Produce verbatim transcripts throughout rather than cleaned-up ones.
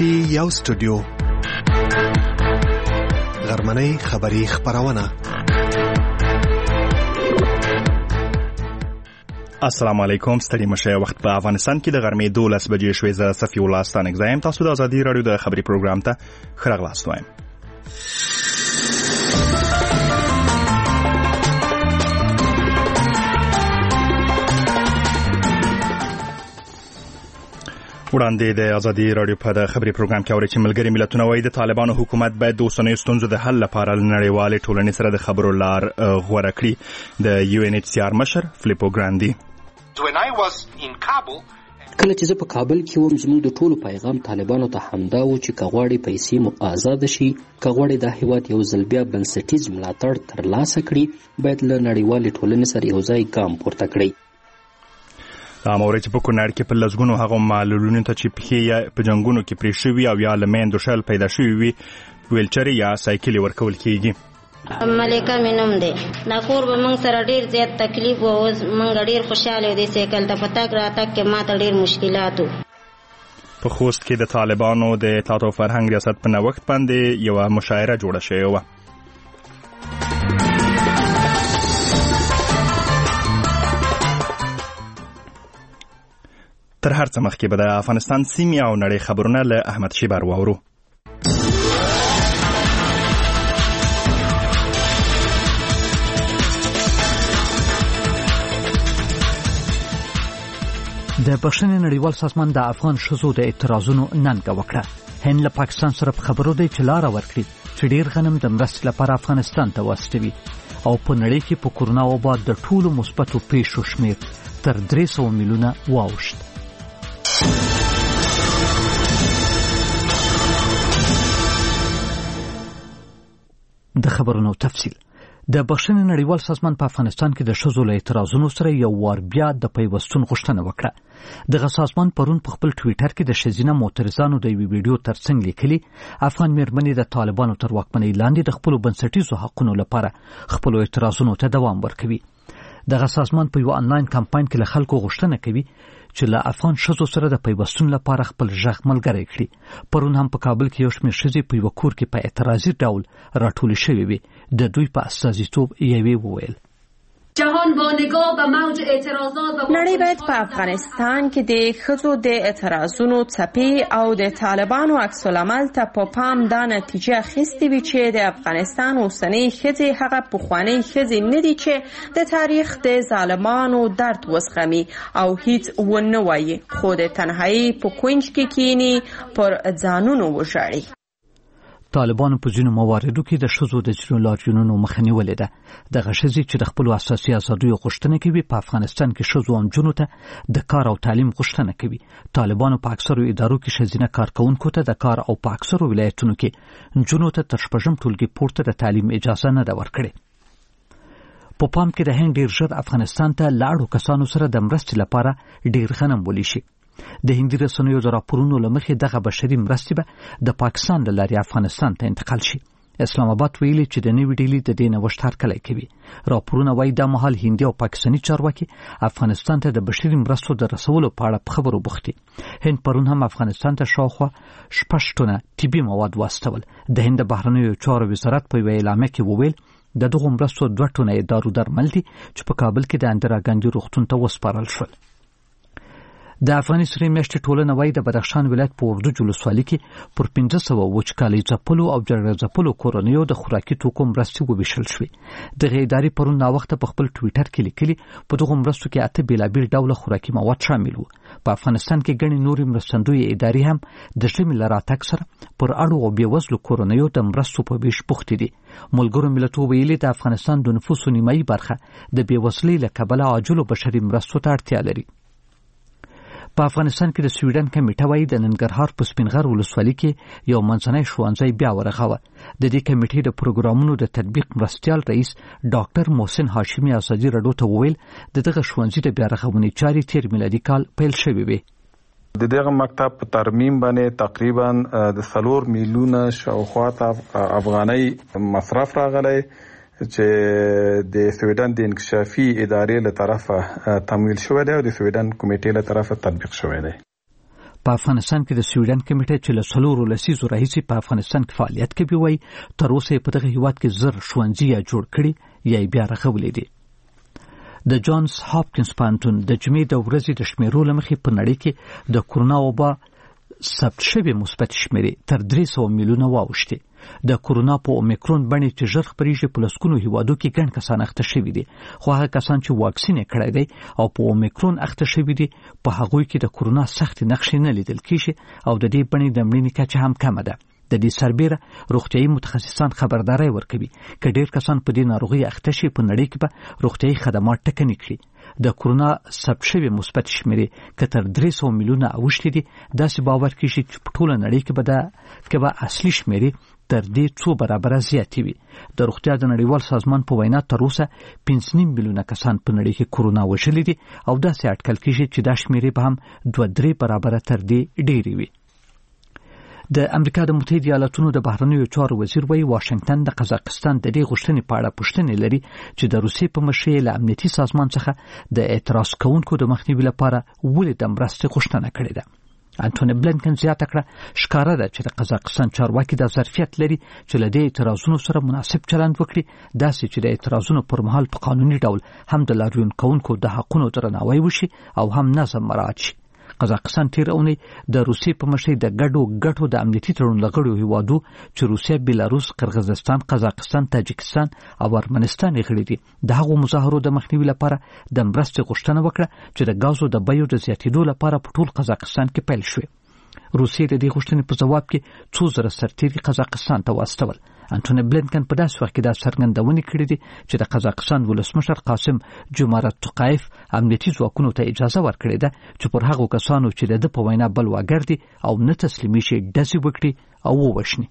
پټي یو سټوډیو غرمنۍ خبری خبرونه. السلام علیکم. ستړي مشه. وخت په افغانستان کې د غرمې دولس بجې شوې. زه صفي الله ستانک زایم. تاسو د ازادي رادیو د خبري پروګرام ته ښه راغلاست وایم. وړاندې د ازادي رادیو په د خبري پروګرام کې اوري چې ملګري ملتونه وايي د طالبانو حکومت باید د اوسنیو ستونزو د حل لپاره نړیوالې ټولنې سره د خبرو لار غوره کړي. د یو ان ایچ سی آر مشر فلیپو ګراندي: کله چې زه په کابل کې وم، زموږ د ټولو پیغام طالبانو ته همدا و چې که غواړي پیسې مو آزاد شي، که غواړي دا هیواد یو ځل بیا بنسټیز ملاتړ ترلاسه کړي، باید له نړیوالې ټولنې سره یو ځای ګام پورته کړي. دا موري چې په کونړ کې په لسګونو هغه معلولینو ته چې پښې په جنگونو کې پرې شوي او یا له میندو شل پیدا شوي وي ویلچر یا سایکل ورکول کیږي. ملکه مې نوم دی. دا کور به موږ سره ډېر زیات تکلیف و. اوس موږ ډېر خوشحاله یو. دې سایکل ته په تګ راتګ کې ماته ډېر مشکلات و. په خوست کې د طالبانو د اطلاعات او فرهنګ ریاست په نوښت باندې یوه مشاعره جوړه شوې وه. تر هر څه مخکې به د افغانستان سیمې او نړۍ خبرونه له احمد شیبر واورو. د بخښنې نړیوال سازمان د افغان ښځو د اعتراضونو ننګه وکړه. هند له پاکستان سره په خبرو دی چې لاره ورکړي چې ډیر غنم د مرستې لپاره افغانستان ته واستوي. او په نړۍ کې په کورونا وبا د ټولو مثبتو پیښو شمېر تر درې سوه میلیونه واوښت. د خبرونو تفصیل. د بخښنې نړیوال سازمان په افغانستان کې د ښځو له اعتراضونو سره یو وار بیا د پیوستون غوښتنه وکړه. دغه سازمان پرون په خپل ټویټر کې د ښځینه معترضانو د یوې ویډیو ترڅنګ لیکلي افغان مېرمنې د طالبانو تر واکمنۍ لاندې د خپلو بنسټیزو حقونو لپاره خپلو اعتراضونو ته دوام ورکوي. دغه سازمان په یو آنلاین کمپاین کې له خلکو غوښتنه کوي چې له افغان ښځو سره د پیوستون لپاره خپل غږ ملګری کړي. پرون هم په کابل کې یو شمېر ښځې په یوه کور کې په اعتراضي ډول راټولې شوې وې. د دوی په استازیتوب یوې وویل: نړۍ باید په افغانستان کې د ښځو د اعتراضونو څپې او د طالبانو عکس العمل ته په پام دا نتیجه اخیستې وي چې د افغانستان اوسنۍ ښځې هغه پخوانۍ ښځې نه دي چې د تاریخ د ظالمانو درد وزغمي او هیڅ ونه وایي، خو د تنهایی په کونج کې کینی پر ځانونو وژاړي. طالبانو په ځینو مواردو کې د ښځو د ځینو لاریونونو مخه نیولې ده. دغه ښځې چې د خپلو اساسي ازادیو غوښتنه کوي په افغانستان کې ښځو او نجونو ته د کار او تعلیم غوښتنه کوي. طالبانو په اکثرو ادارو کې ښځینه کارکوونکو ته د کار او په اکثرو ولایتونو کې نجونو ته تر شپږم ټولګي پورته د تعلیم اجازه نه ده ورکړې. په پام کې د هند ډېر ژر افغانستان ته لاړو کسانو سره د مرستې لپاره ډېر غنم ولیشي. د هندي رسنیو د راپورونو له مخې دغه بشري مرستې به د پاکستان له لارې افغانستان ته انتقال شي. اسلام آباد ویلي چې د نوې ډیلي د دې نوښت هرکلی کوي. راپورونه وایي دا مهال هندي او پاکستاني چارواکي افغانستان ته د بشري مرستو د رسولو په اړه په خبرو بوخت دي. هند پرون هم افغانستان ته شاوخوا شپږ ټنه طبي مواد واستول. د هند د بهرنیو چارو وزارت په یوه اعلامیه کې وویل د دغو مرستو دوه ټنه یې دارو درمل دي چې په کابل کې د اندرا ګاندي روغتون ته وسپارل شول. د افغاني سرې میاشتې ټولنه وایي د بدخشان ولایت په اردو ولسوالۍ کې پر پنځه سوه وچکالۍ ځپلو او جګړه ځپلو کورنیو د خوراکي توکو مرستې وویشل شوې. دغه ادارې پرون ناوخته په خپل ټویټر کې لیکلي په دغو مرستو کې اته بېلابېل ډوله خوراکي مواد شامل وو. په افغانستان کې ګڼې نورې مرستندویې ادارې هم د ژمي له راتګ سره پر اړو او بېوزلو کورنیو د مرستو په ویش بوختې دي. ملګرو ملتونو ویلي د افغانستان د نفوسو نیمایي برخه د بېوزلۍ له کبله عاجلو بشري مرستو ته اړتیا لري. په افغانستان کې د سویډن کمیټه وایي د ننګرهار په سپینغر ولسوالۍ کې یو منځنی ښوونځی بیا ورغاوه. د دې کمیټې د پروګرامونو د تطبیق مرستیال رئیس ډاکټر محسن هاشمي ازادي راډیو ته وویل د دغه ښوونځي د بیا رغونې چارې تیر میلادي کال پیل شوې وې. د دغه مکتب په ترمیم باندې تقریبا د څلور میلیونه شاوخوا افغانۍ مصرف راغلی چې د سویډن د انکشافي ادارې له طرفه تمویل شوی دی او د سویډن کمیټې له طرفه تطبیق شوی دی. په افغانستان کې د سویډن کمیټه چې له څلورو لسیزو راهیسې په افغانستان کې فعالیت کوي وایي تر اوسه په دغه هیواد کې زر ښوونځي یا جوړ کړي یا یې بیا رغولي دي. د جانز هاپکینز پوهنتون د جمعې د ورځې د شمیرو له مخې په نړۍ کې د کورونا وبا ثبت شوې مثبت شمیرې تر درې سوه میلیونه واوښتې. د کورونا په اومیکرون بڼې چې ژر خپریږي په لسګونو هیوادو کې ګڼ کسان اخته شوي دي، خو هغه کسان چې واکسین یې کړی دی او په اومیکرون اخته شوي دي په هغوی کې د کورونا سختې نښې نه لیدل کیږي او د دې بڼې د مړینې کچه هم کمه ده. د دې سربیره روغتیايي متخصصان خبرداری ورکوي که ډېر کسان په دې ناروغۍ اخته شي په نړۍ کې به روغتیايي خدمات ټکني کړي. د کورونا ثبت شوې مثبت شمیرې که تر درې سوه میلیونه اوښتې دي، داسې باور کیږي چې په ټوله نړۍ کې به د کې به اصلي شمیرې تر دې څو برابره زیاتې وي. د روغتیا د نړیوال سازمان په وینا تر اوسه پنځه نیم میلیونه کسان په نړۍ کې کورونا وژلي دي او داسې اټکل کیږي چې دا شمیرې به هم دوه درې برابره تر دې ډېرې وي. د امریکا د متحده ایالاتونو د بهرنیو چارو وزیر وایي واشنگټن د قزاقستان د دې غوښتنې په اړه پوښتنې لري چې د روسیې په مشرۍ له امنیتي سازمان څخه د اعتراض کوونکو د مخنیوي لپاره ولې د مرستې غوښتنه کړې ده. انټونی بلینکن زیاته کړه ښکاره ده چې د قزاقستان چارواکي دا ظرفیت لري چې له دې اعتراضونو سره مناسب چلند وکړي، داسې چې د اعتراضونو پر مهال په قانوني ډول هم د لاریون کوونکو د حقونو درناوی وشي او هم نظم مراعات شي. قزاقستان تیر اونۍ د روسیې په مشرۍ د ګډو ګټو د امنیتي تړون لغړیو هیوادو چې روسیه، بیلاروس، قرغیزستان، قزاقستان، تاجکستان او ارمنستان یې غړي دي د هغو مظاهرو د مخنیوي لپاره د مرستې غوښتنه وکړه چې د غازو د بیو د زیاتېدو لپاره په ټول قزاقستان کې پیل شوې. روسیې د دې غوښتنې په ځواب کې څو زره سرتیري قزاقستان ته واستول. انټونی بلینکن په داسې وخت کې دا څرګندونې کړې دي چې د قزاقستان ولسمشر قاسم جومارت توقایف امنیتي ځواکونو ته اجازه ورکړې ده چې پر هغو کسانو چې د ده په وینا بلواګر دي او نه تسلیمي شي ډزې وکړي او ووژني.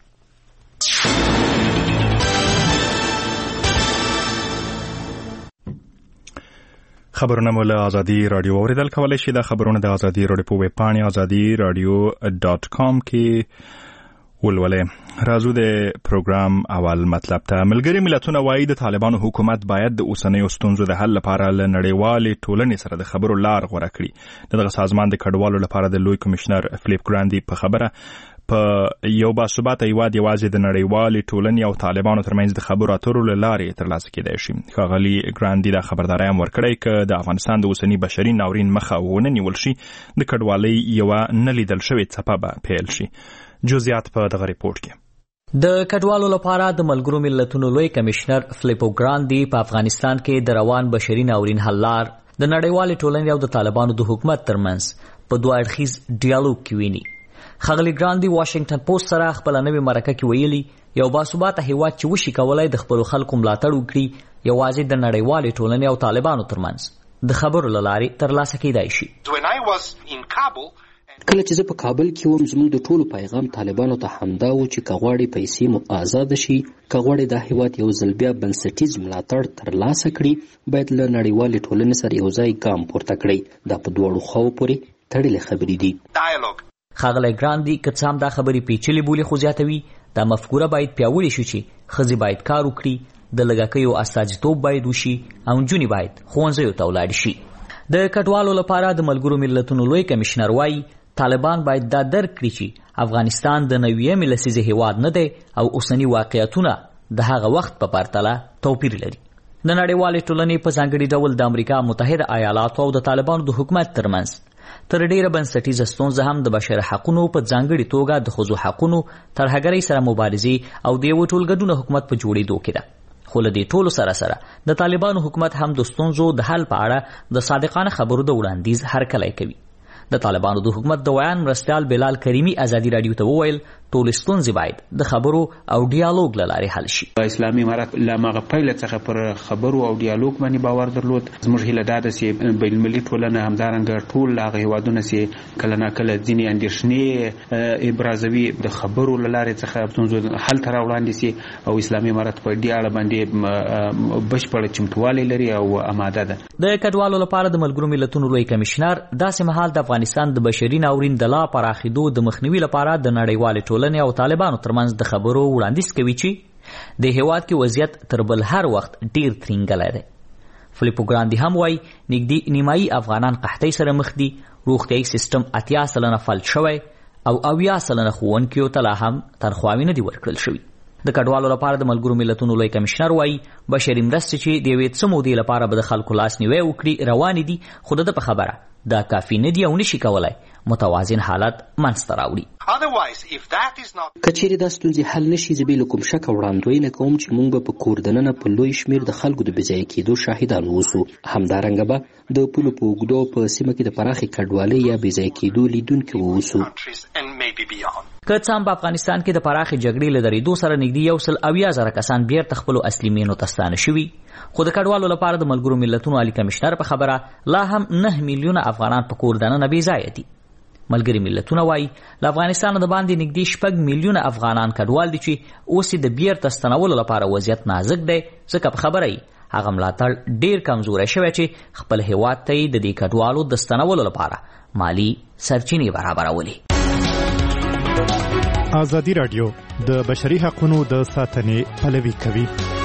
خبرونه مو له ازادي رادیو اوریدل کولای شي. دا خبرونه د ازادي رادیو په ویب پاڼې ازادي رادیو ډاټ کام کې ولولئ. راځو د پروګرام اول مطلب ته. ملګري ملتونه وایي د طالبانو حکومت باید د اوسنیو ستونزو د حل لپاره له نړیوالې ټولنې سره د خبرو لار غوره کړي. دغه سازمان د کډوالو لپاره د لوی کمشنر فلیپ ګراندي په خبره په یو باثباته هیواد یوازې د نړیوالې ټولنې او طالبانو ترمنځ د خبرو اترو له لارې ترلاسه کېدای شي. ښاغلي ګراندي دا خبرداری هم ورکړی که د افغانستان د اوسني بشري ناورین مخه ونه نیول شي، د کډوالۍ یوه نه لیدل شوې څپه به پیل شي. جزئیات په دغه ریپورت کې. د کډوالو لپاره د ملګرو ملتونو لوی کمشنر فلیپو ګراندي په افغانستان کې د روان بشري ناورین حل لار د نړیوالې ټولنې او د طالبانو د حکومت ترمنځ په دوه اړخیز ډیالوګ کې ویني. ښاغلي ګراندي واشنگټن پوسټ سره خپل نوې مرکه کې ویلي یو باثباته هیواد چې وشي کولای د خپل خلکو ملاتړ وکړي یوازې د نړیوالې ټولنې او طالبانو ترمنځ د خبرو له لارې ترلاسه کېدای شي. کله چې زه په کابل کې وم زموږ د ټولو پیغام طالبانو ته همدا و چې که غواړي پیسې مو آزاده شي، که غواړي دا هیواد یو ځل بیا بنسټیز ملاتړ ترلاسه کړي، باید له نړیوالې ټولنې سره یو ځای ګام پورته کړي. دا په دواړو خواو پورې تړلې خبرې دي. ښاغلی ګراندي که څه هم دا خبرې پیچلې بولي خو زیاتوي دا مفکوره باید پیاوړې شي چې ښځې باید کار وکړي، د لږکیو استازیتوب باید وشي او نجونې باید ښوونځیو ته ولاړې شي. د کډوالو لپاره د ملګرو ملتونو لوی کمشنر وایي طالبان باید دا درک کړي چې افغانستان د نویمې لسیزې هیواد نه دی او اوسني واقعیتونه د هغه وخت په پرتله توپیر لري. د نړیوالې ټولنې په ځانګړي ډول د امریکا متحده ایالاتو او د طالبانو د حکومت ترمنځ تر ډیره بنسټیزه ستونزه هم د بشر حقونو په ځانګړي توګه د ښځو حقونو ترهګرۍ سره مبارزې او د یو ټولګډونه حکومت په جوړېدو کې ده. خو له دې ټولو سره سره د طالبانو حکومت هم د ستونزو د حل په اړه د صادقانه خبرو د وړاندیز هرکلی کوي. د طالبانو د حکومت د ویان مرستیال بلال کریمی ازادي رادیو ته وویل ټول ستونزې باید د خبرو او ډیالوګ له لارې حل شي. اسلامي امارات له هغه پیله څخه پر خبرو او ډیالوګ باندې باور درلود. زموږ هیله دا ده چې بین المللي ټولنه همدارنګه ټول هغه هیوادونه چې کله ناکله ځینې اندېښنې ابرازوي د خبرو له لارې څخه ستونزو حل ته راوړاندې شي او اسلامي امارات په دې اړه باندې بشپړ چمتووالی لري او آماده ده. د کډوالو لپاره د ملګرو ملتونو لوی کمشنر داسې مهال د افغانستان د بشري ناورین د لا پراخېدو د مخنیوي لپاره د نړیوالې ټولنې او طالبانو ترمنځ د خبرو وړاندیز کوي چې د هیواد کې وضعیت تر بل هر وخت ډیر ترینګلی دی. فلیپو ګراندي هم وایي نږدې نیمایي افغانان قحطۍ سره مخ دي، روغتیایي سیستم اتیا سلنه فلج شوی او اویا سلنه ښوونکیو ته لا هم تنخواوې نه دي ورکړل شوي. د کډوالو لپاره د ملګرو ملتونو لوی کمشنر وایي بشري مرستې چې د یوې څه مودې لپاره به د خلکو لاس نیوی وکړي روانې دي، خو د ده په خبره دا کافي نه دي او نشي کولی متوازن حالت منځته راوړي. که چیرې دا ستونزې حل نشي، زه بې له کوم شکه وړاندوینه کوم چې موږ به په کور دننه په لوی شمېر د خلکو د بېځایه کېدو شاهدان اوسو. همدارنګه به د پولو په اوږدو په سیمه کې د پراخې کډوالۍ یا بېځایه کېدو لیدونکي واوسو. که څه هم په افغانستان کې د پراخې جګړې له درېدو سره نږدې یو سل اویا زره کسان بیرته خپلو اصلي مینو ته ستانه شوي، خو د کډوالو لپاره د ملګرو ملتونو عالي کمشنر په خبره لا هم نه میلیونه افغانان په کور دننه بېځایه دي. ملګري ملتونه وایي له افغانستان د باندې نږدې شپږ میلیونه افغانان کډوال دي چې اوس د بیرته ستنولو لپاره وضعیت نازک دی، ځکه په خبره یې هغه ملاتړ ډېر کمزوری شوی چې خپل هیواد ته یې د دې کډوالو د ستنولو لپاره مالی سرچینې برابرولې. ازادي راډیو د بشري حقوقو د ساتنې پلوي کوي.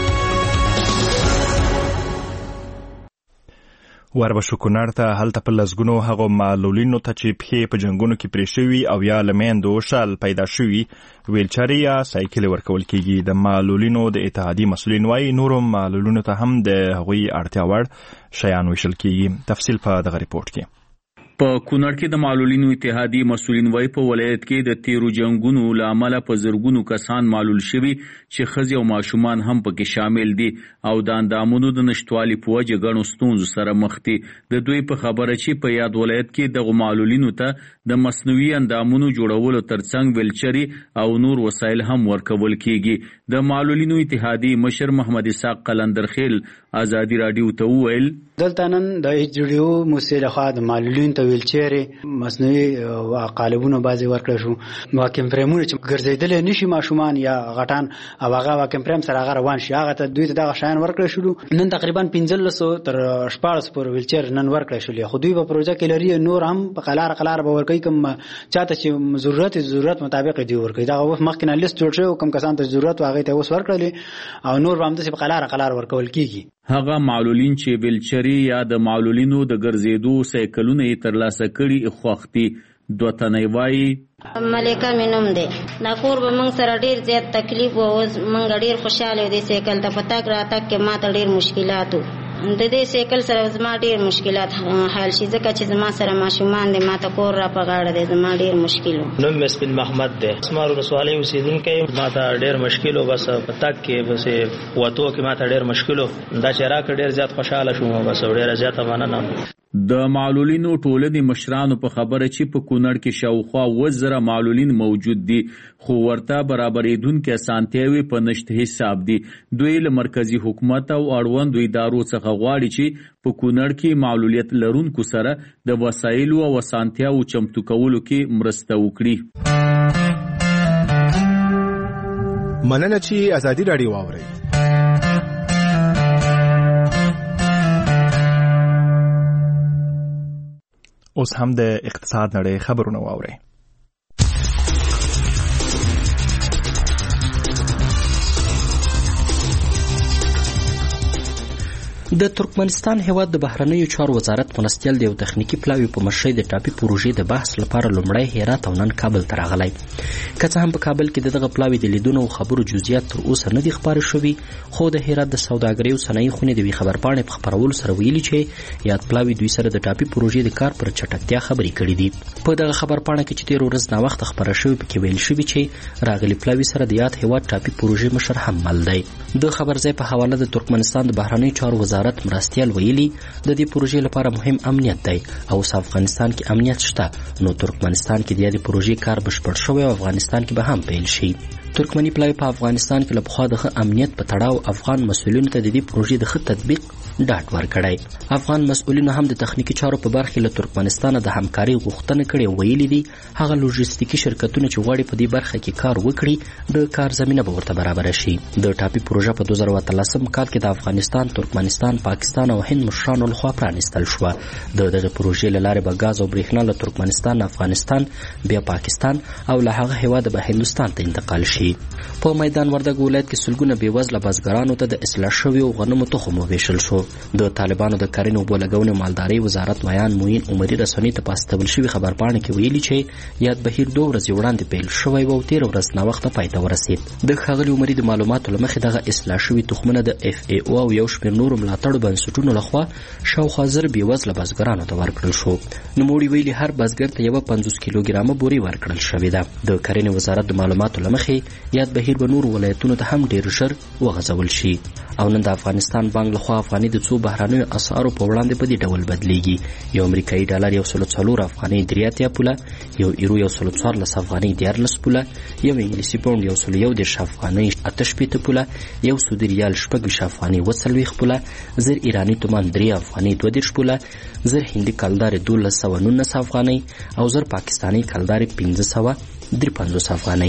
وربشو کونړ ته هلته په لسګونو هغو معلولینو ته چې پښې په جنګونو کې پرې شوي او یا له میندو شل پیدا شوي ویلچرې یا سایکلې ورکول کیږي. د معلولینو د اتحادیې مسؤلین وایي نورو معلولینو ته هم د هغوی اړتیا وړ شیان ویشل کیږي. تفصیل په دغه ریپورت کې. په کونړ کې د معلولینو اتحادیې مسؤلین وایي په ولایت کې د تیرو جنګونو له امله په زرګونو کسان معلول شوي چې ښځې او ماشومان هم پکې شامل دي او د اندامونو د نشتوالي په وجه ګڼو ستونزو سره مخ دي. د دوی په خبره چې په یاد ولایت کې دغو معلولینو ته د مصنوعي اندامونو جوړولو ترڅنګ ویلچرې او نور وسایل هم ورکول کیږي. د معلولینو اتحادیې مشر محمد اسحاق قلندرخیل ازادي راډیو ته وویل دلته نن د ایچ ډي او موسسې لخوا د معلولینو ته ویلچرې، مصنوعي قالبونه بعضې ورکړل شو، واکم فرېمونه چې ګرځېدلی نشي ماشومان یا غټان او هغه واکم فرېم سره هغه روان شي، هغه ته دوی ته دغه شیان ورکړل شو. نن تقریبا پنځلسو تر شپاړس پورې ویلچر نن ورکړل شولې، خو دوی په پروژه کې لري نور هم په قلاره قلاره به ورکوي، کوم چاته چې ضرورت ضرورت مطابق دی ورکوي. دغه وخت مخکې نه لیست جوړ شوی، کوم کسان ته ضرورت و هغې ته اوس ورکړلې او نور به همداسې په قلاره قلاره ورکول کېږي. هغه معلولین چې ویلچرې یا د معلولینو د ګرځېدو سایکلونه یې ترلاسه کړي خوښ دي. دوه تنې وایي ملکه مې نوم دی، دا کور به موږ سره ډېر زیات تکلیف و، اوس موږ ډېر خوشحاله یو. دې سایکل ته په تګ راتګ کې ما ته ډېر مشکلات و. د دې سایکل سره زما ډېر مشکلات حل شي، ځکه چې زما سره ماشومان دی، ما ته کور را په غاړه دی، زما ډېر مشکل و. نوم مې سپین محمد دی، اسمار ولسوالۍ اوسېدونکی. ما ته ډېر مشکل و، بس په تګ کې بس وتو کې ما ته ډېر مشکل و. دا چې راکړه ډېر زیات خوشحاله شوم، بس ډېره زیاته مننه. د معلولینو ټولنې مشرانو په خبره چې په کونړ کې شاوخوا اووه زره معلولین موجود دي، خو ورته برابرېدونکې اسانتیاوې په نشت حساب دي. دوی له مرکزي حکومت او اړوندو ادارو څخه غواړي چې په کونړ کې معلولیت لرونکو سره د وسایلو او اسانتیاوو چمتو کولو کې مرسته وکړي. مننه چې ازادي راډیو واورئ. اوس هم د اقتصاد نړۍ خبرونه واورئ. د ترکمنستان هیواد د بهرنیو چارو وزارت مرستیال د یو تخنیکی پلاوی په مشرۍ د ټاپي پروژې د بحث لپاره لومړی هرات او نن کابل ته راغلی. که څه هم په کابل کې دغه پلاوی د لیدونو او خبرو جزئیات تر اوسه نه دي خپاره شوي، خو د هرات د سوداګرۍ او صنایع خونې د یوې خبرپاڼې په خپرولو سره ویلي چې یاد پلاوی دوی سره د ټاپي پروژې د کار پر چټکتیا خبرې کړي دي. په دغه خبرپاڼه کې چې تېره ورځ ناوخته خپره شوې پکې ویل شوي چې راغلي پلاوی سره د یاد هیواد ټاپي پروژې مشر هم مل دی. د خبرځای په حواله د ترکمنستان د بهرنیو چارو وزارت مرستیال ویلي د دې پروژې لپاره مهم امنیت دی او اوس افغانستان کې امنیت شته، نو ترکمنستان کې د دې پروژې کار بشپړ شوی او افغانستان کې به هم پیل شي. ترکمني پلاوی په افغانستان کې له پخوا د ښه امنیت په تړاو افغان مسؤلینو ته د دې پروژې د ښه تطبیق ډاډ ورکړی. افغان مسؤلینو هم د تخنیکي چارو په برخه له ترکمنستان د همکاري غوښتنه کړې او ویلي دي هغه لوجستیکي شرکتونه چې غواړي په دې برخه کې کار وکړي د کار زمینه به ورته برابر شي. د ټاپي پروژه په دوه زره اتلسم کال کې د افغانستان، ترکمنستان، پاکستان او هند مشرانو لخوا پرانیستل شوه. د دغه پروژې له لارې به ګاز او برېښنا له ترکمنستان، افغانستان، بیا پاکستان او له هغه هیواده به هندوستان ته انتقال شي. شي. په میدان وردګ ولایت کې سلګونه بېوزله بزګرانو ته د اصلاح شویو غنمو تخم وویشل شو. د طالبانو د کرنې اوبو لګونې مالدارۍ وزارت ویان موین عمري رسنۍ ته په استول شوي خبرپاڼه کې ویلي چې یاد بهیر دوه ورځې وړاندې پیل شوی و او تېره ورځ ناوخته پای ته ورسید. د ښاغلي عمري د معلوماتو له مخې دغه اصلاح شوي تخمونه د اف ای او او یو شمېر نورو ملاتړو بنسټونو لخوا شاوخوا زر بېوزله بزګرانو ته ورکړل شو. نوموړي ویلي هر بزګر ته یوه پنځوس کیلوګرامه بورې ورکړل شوې ده. د کرنې وزارت د معلوماتو له مخې یاد بهیر به نور ولایتونو ته هم ډیر ژر وغځول شي. او نن د افغانستان بانک لخوا افغاني د څو بهرنیو اسعارو په وړاندې په دې ډول بدلیږي. یو امریکایي ډالر یو سل څلور افغاني درې اتیا پوله، یو یورو یو سل څوارلس افغاني دیارلس پوله، یو انګلیسي پاونډ یو سل یو دېرش افغاني اته شپېته پوله، یو سعودي ریال شپږ ویشت افغاني اوه څلوېښت پوله، زر ایراني تومان درې افغاني دوه دېرش پوله، زر هندي کلدارې دولس سوه نولس افغانۍ او زر پاکستاني کلدارې پنځه سوه درې پنځوس افغانۍ.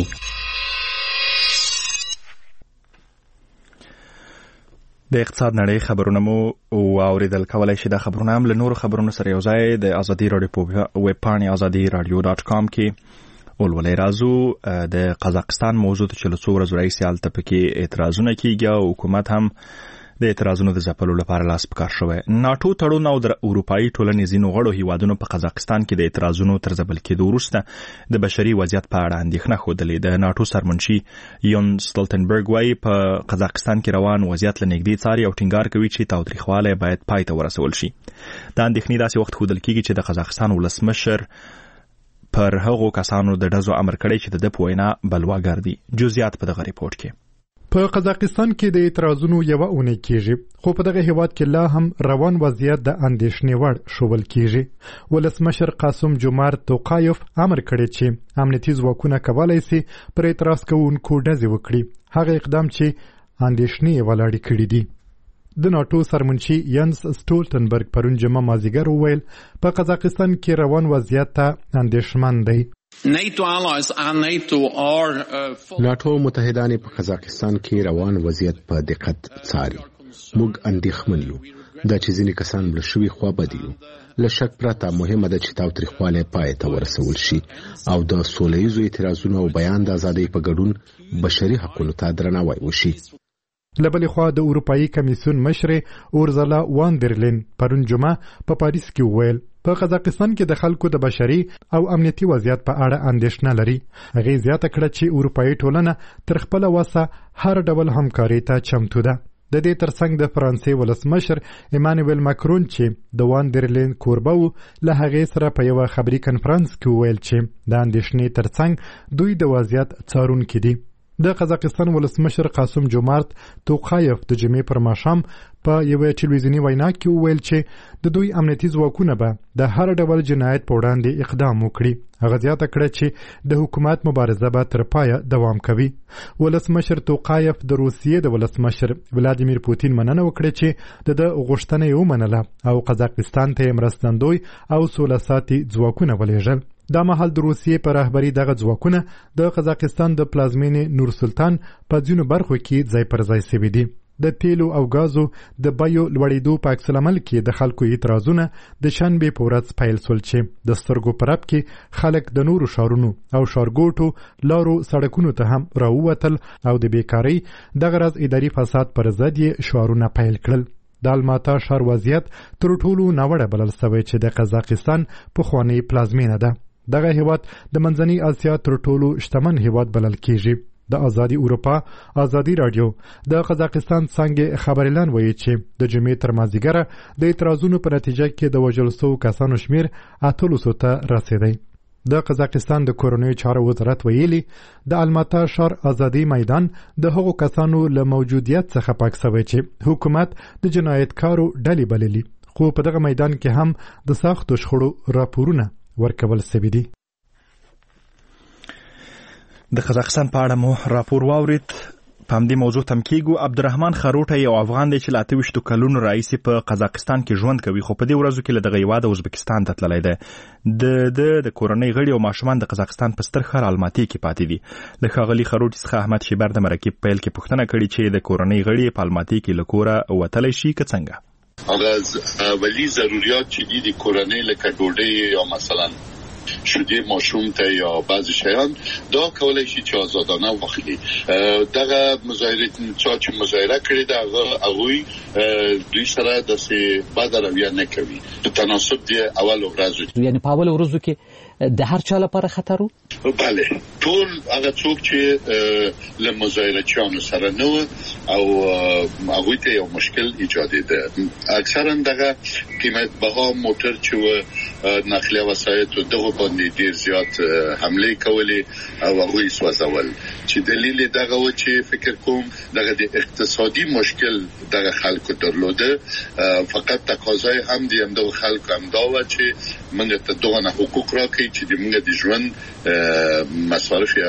د اقتصاد نړۍ خبرونه مو واوریدل. کولای شئ دا خبرونه هم له نورو خبرونو سره یو ځای د ازادي راډیو په ویب پاڼې ازادي راډیو ډاټ کام کې ولولئ. راځو د قزاقستان موضوع ته چې له څو ورځو راهیسې هلته پکې اعتراضونه کېږي او حکومت هم د اعتراضونو د ځپلو لپاره لاس په کار شوی. ناټو تړون او د اروپایي ټولنې ځینو غړو هیوادونو په قزاقستان کې د اعتراضونو تر ځپل کېدو وروسته د بشري وضعیت په اړه اندېښنه ښودلې. د ناټو سرمنشي یون سټولټنبرګ وایي په قزاقستان کې روان وضعیت له نږدې څاري او ټینګار کوي چې تاوتریخوالی باید پای ته ورسول شي. دا اندېښنې داسې وخت ښودل کېږي چې د قزاقستان ولسمشر پر هغو کسانو د ډزو امر کړی چې د ده په وینا بلواګر دي. جزئیات په دغه ریپورټ کې. په قزاقستان کې د اعتراضونو یوه اونۍ کېږي، خو په دغه هیواد کې لا هم روان وضعیت د اندېښنې وړ ښوول کېږي. ولسمشر قاسم جومارت توقایف امر کړی چې امنیتي ځواکونه کولی سي پر اعتراض کوونکو ډزې وکړي، هغه اقدام چې اندېښنې یې ولاړې کړي دي. د ناټو سرمنشي ینس سټولټنبرګ پرون جمعه مازدیګر وویل په قزاقستان کې روان وضعیت ته اندېښمن دی. ناټو متحدان په قزاقستان کې روان وضعیت په دقت څاري. موږ اندېښمن یو دا چې ځینې کسان بل شوي خوا بدي یو. له شک پرته مهمه ده چې تاوتریخوالی پای ته ورسول شي او د سوله ییزو اعتراضونو او بیان د ازادۍ په ګډون بشري حقونو ته درناوی وشي. له بلې خوا د اروپایي کمیسیون مشرې اورزلا واندرلین پرون جمعه په پاریس کې وویل په قزاقستان کې د خلکو د بشري او امنیتي وضعیت په اړه اندېښنه لري. هغې زیاته کړه چې اروپایي ټولنه تر خپله وسه هر ډول همکارۍ ته چمتو ده. د دې ترڅنګ د فرانسې ولسمشر ایمانویل ماکرون چې د واندرلین کوربه و له هغې سره په یوه خبري کنفرانس کې وویل چې د اندېښنې ترڅنګ دوی د وضعیت څارونکي دي. د قزاقستان ولسمشر قاسم جومارت توقایف د جمعې پر ماښام په یوه ټلویزیوني وینا کې وویل چې د دوی امنیتي ځواکونه به د هر ډول جنایت په وړاندې اقدام وکړي. هغه زیاته کړه چې د حکومت مبارزه به تر پایه دوام کوي. ولسمشر توقایف د روسیې د ولسمشر ولادیمیر پوتین مننه وکړه چې د ده غوښتنه یې ومنله او قزاقستان ته یې مرستندوی او سوله ساتي ځواکونه ولېږل. دا مهال د روسیې په رهبري دغه ځواکونه د قزاقستان د پلازمینې نور سلطان په ځینو برخو کې ځای پر ځای سوي دي. د تیلو او غازو د بیو لوړېدو په عکس العمل کې د خلکو اعتراضونه د شنبې په ورځ پیل شول چې د سترګو په رپ کې خلک د نورو ښارونو او ښارګوټو لارو سړکونو ته هم راووتل او د بیکارۍ دغه راز اداري فساد پر ضد یې شعارونه پیل کړل. د الماتا ښار وضعیت تر ټولو ناوړه بلل سوی چې د قزاقستان پخوانۍ پلازمینه ده. دغه هیواد د منځنۍ اسیا تر ټولو شتمن هیواد بلل کېږي. د ازادي اروپا ازادي رادیو د قزاقستان څنګه خبرلان وایي چې د جمعې تر مازدیګره د اعتراضونو په نتیجه کې د وژل شوو کسانو شمیر اتلسو ته رسیدی. د قزاقستان د کورنیو چارو وزارت ویلي د الماتا ښار ازادي میدان د هغو کسانو له موجودیت څخه پاک شوی چې حکومت د جنایتکارو ډلې بللي، خو په دغه میدان کې هم د سختو شخړو راپورونه ورکول سوي دي. د قزاقستان په اړه مو راپور واورید. په همدې موضوع تم کېږو. عبدالرحمن خروټه یو افغان دی چې له اته ویشتو کلونو راهیسې په قزاقستان کې ژوند کوي، خو په دې ورځو کې له دغه هیواده ازبکستان ته تللی دی. د ده د کورنۍ غړي او ماشومان د قزاقستان په ستر ښار الماتي کې پاتې دي. له ښاغلي خروټي څخه احمد شیبر د مرکې په پیل کې پوښتنه کړې چې د کورنۍ غړي په الماتي کې له کوره وتلی شي که څنګه؟ هغه اولی ضروریات چې دي د کورنۍ لکه ډوډۍ یا مثلا شیدې ماشوم ته یا بعضی شیان دا کولای شي چې آزادانه واخلي. دغه مظاهره چې مظاهره کړې ده هغه دوی سره د څه بد رویه نه کوي. تناسب دی اول ورځ یعنی په اول ورځو کې د هر چا لپاره خطر وو. بله ټول هغه څوک چې له مظاهرچیانو سره نه او هغه ته یو مشکل ایجادېده. اکثرا دغه قیمت بها موټر چې نقلیه وسایط دغه باندې ډیر زیات حمله کولې او هغه یې سوځول چې دلیل دغه و چې فکر کوم دغه د اقتصادي مشکل دغه خلکو درلوده. فقط تقاضای هم دی هم دغه خلکو هم دا و چې موږ ته دغه حقوق راکړي چې موږ د ژوند مصارف یا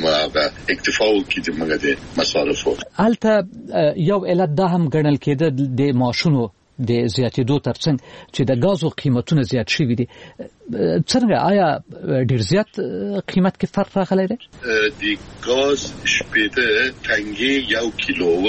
اکتفا وکړي د موږ د مصارفو. البته یو علت دا هم ګڼل کېده د ماشونو د زیاتېدو ترڅنګ چې د غازو قیمتونه زیات شوي دي. څنګه آیا ډیر زیات قیمت کې فرق راغلی دی؟ د غاز شپېته ټنګې یو کیلو و.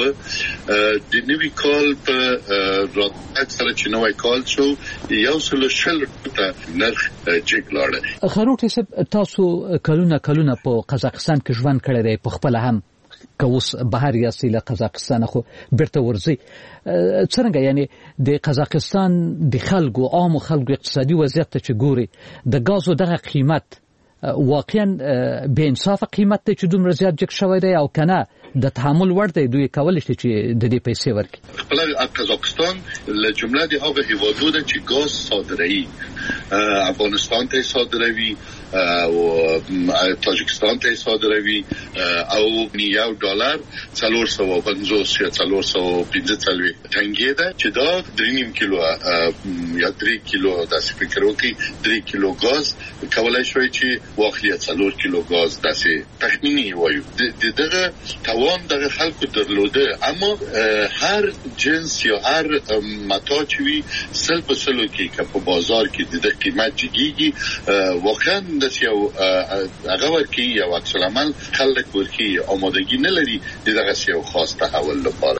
د نوي کال په راتګ سره چې نوی کال شو یو سل شل ته نرخ جګ لاړ. خروټي صاحب تاسو کلونه کلونه په قزاقستان کې ژوند کړی دی، په خپل هم که اوس بهر یاستئ له قزاقستان خو بیرته ورځئ. څنګه یعنی د قزاقستان د خلکو عام خلکو اقتصادي وضعیت ته چې ګوري د غازو دغه قیمت واقعا بې انصافه قیمت دی چې دومره زیات جګ شوی دی او کنه د تحمل وړ دی دوی کولی شي چې د دې پیسې ورکړي؟ خپل قزاقستان له جمله د هغه هیوادونو ده چې غاز صادروي. افغانستان ته صادروي او تاجکستان ته صادروي او یو ډالر څلور سوه پنځوس یا څلور سوه پنځه څلوېښت ټنګې ده چې دا درې نیم کیلو یا درې کیلو داسې فکر وکړي درې کیلو غاز کولای شوی چې واخلي څلور کیلو غاز داسې تخمینی وایو. د دغه توان دغه خلکو درلوده، اما هر جنس یا هر متاع چې وي سل په سلو کې که په بازار کې د قیمت جګیږي واقعا داسې یو هغه ورکوي یو عکس العمل خلک ورکوي آمادګي نه لري د دغسې یو خاص تحول لپاره.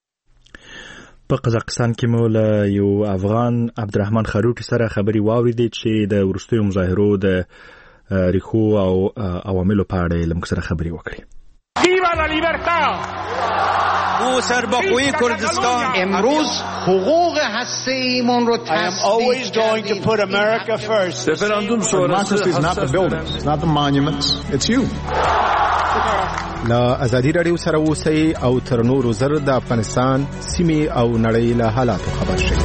په قزاقستان کې مو له یو افغان عبدالرحمن خروټي سره خبري واورېدې چې د وروستیو مظاهرو د ریښو او عواملو په اړه له موږ سره خبري وکړي. Viva la libertad! او سرباخوی کردستان امروز حقوق هسته‌ایمون رو تصدیق کردیم. رفراندوم شورای is not the buildings, it's not the monuments, it's you. لا ازادي رادیو سره اوسئ او تر نورو زر د افغانستان سیمې او نړۍ له حالاتو خبر شئ.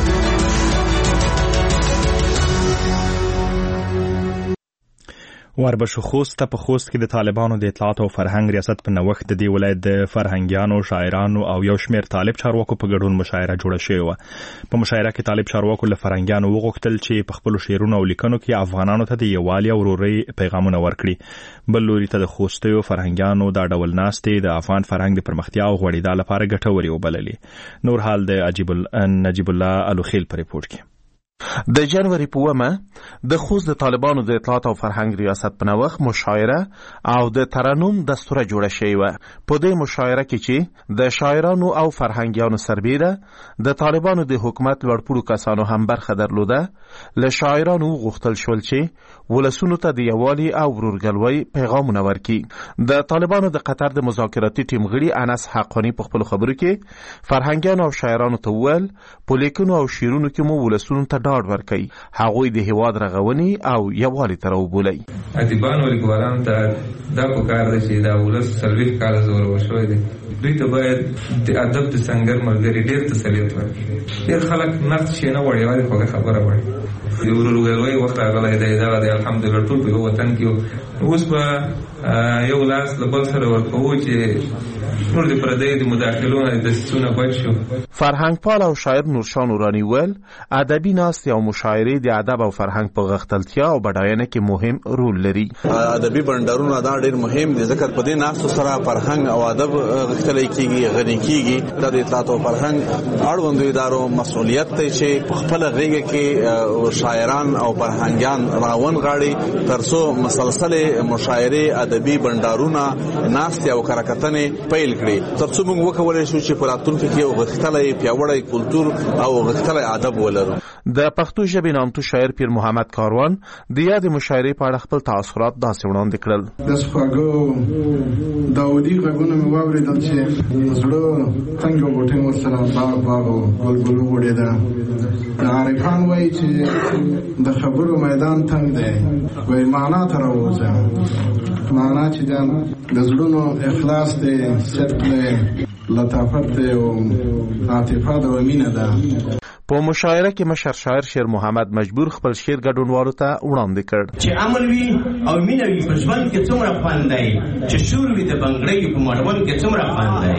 وربشو خوست په خوست کې د طالبانو د اطلاعات او فرهنګ ریاست په نوښت د دې ولایت د فرهنګیانو، شاعرانو او یو شمېر طالب چارواکو په ګډون مشاعره جوړه شوې وه. په مشاعره کې طالب چارواکو له فرهنګیانو وغوښتل چې په خپلو شعرونو او لیکنو کې افغانانو ته د یووالي او ورورۍ پیغامونه ورکړي. بل لوري ته د خوستیو فرهنګیانو دا ډول ناستې د افغان فرهنګ د پرمختیا او غوړېدا لپاره ګټورې وبللې. نور حال د نجیب الله الوخیل په ریپورت کې. د جنوري په اوومه د خوست د طالبانو د اطلاعات او فرهنګ ریاست په نوښت مشاعره او د ترنم دستوره جوړه شوې وه. په دې مشاعره کې چې د شاعرانو او فرهنګیانو سربیره د طالبانو د حکومت لوړپوړو کسانو هم برخه درلوده، له شاعرانو وغوښتل شول چې ولسونو ته د یووالي او ورورګلوۍ پیغامونه ورکړي. د طالبانو د قطر د مذاکراتي ټیم غړي انس حقانی په خپلو خبرو کې فرهنګیانو او شاعرانو ته وویل په لیکنو او شعرونو کې مو ولسونو ته ډاډ ورکړي، هغوی د هیواد رغونې او یووالي ته راوبولئ. ادیبانو او لیکوالانو ته دا پکار ده چې دا ولس څلوېښت کاله زورور شوی دی، دوی ته باید د ادب د سنګر ملګري ډېر تسلیت ورکړي. ډېر خلک نقد شي نه غواړي، یوازې خوږه خبره غواړي. د ورورګلوۍ وخت راغلی دی، دغه دی الحمدلله ټول په یو وطن کې اوس به یو لاس له بل سره ورکوو چې نور د پردیو د مداخلو نه دسیسونه بچ شو. فرهنګپال او شاعر نورشاه نوراني ویل ادبي ناستې او مشاعرې د ادب او فرهنګ په غښتلتیا او بډاینه کې مهم رول لري. ادبي بندرونه دا ډېر مهم دي ځکه په دې ناستو سره فرهنګ او ادب غښتلی کېږي، غني کېږي. دا د اطلاعات او فرهنګ اړوندو ادارو مسؤلیت دی چې په خپله غېږه کې شاعران او فرهنګیان راون غاړي ترڅو مسلسل مشاعره ادبي بندارونه ناستي او کرکټنې پیل کړي ترڅو موږ وکولای شو چې په راتلونکي کې یو غښتلی پیاوړی کلتور او غښتلی ادب ولرو. د پښتو ژبې نامتو شاعر پیر محمد کاروان د یاد مشاعرې په اړه خپل تاثرات داسې وړاندې کړل. د سپاګو داودي غږونه مې واورېدل چې زړه څنګه غوټې ورسره باغ باغ او ګل ګل وغوړېده. عارفان وایي چې د خبرو میدان تنګ دی، وایي معنا ته راووځه. معنا چې د زړونو اخلاص دی، صدق دی، لطافت دی او عاطفه ده او مینه ده. په مشاعره کې مشر شاعر شیر محمد مجبور خپل شعر ګډونوالو ته وړاندې کړ چې عمل وي او مینه وي په ژوند کې څومره خوند دی، چې شور وي د بنګړۍ په مړوند کې څومره خوند دی.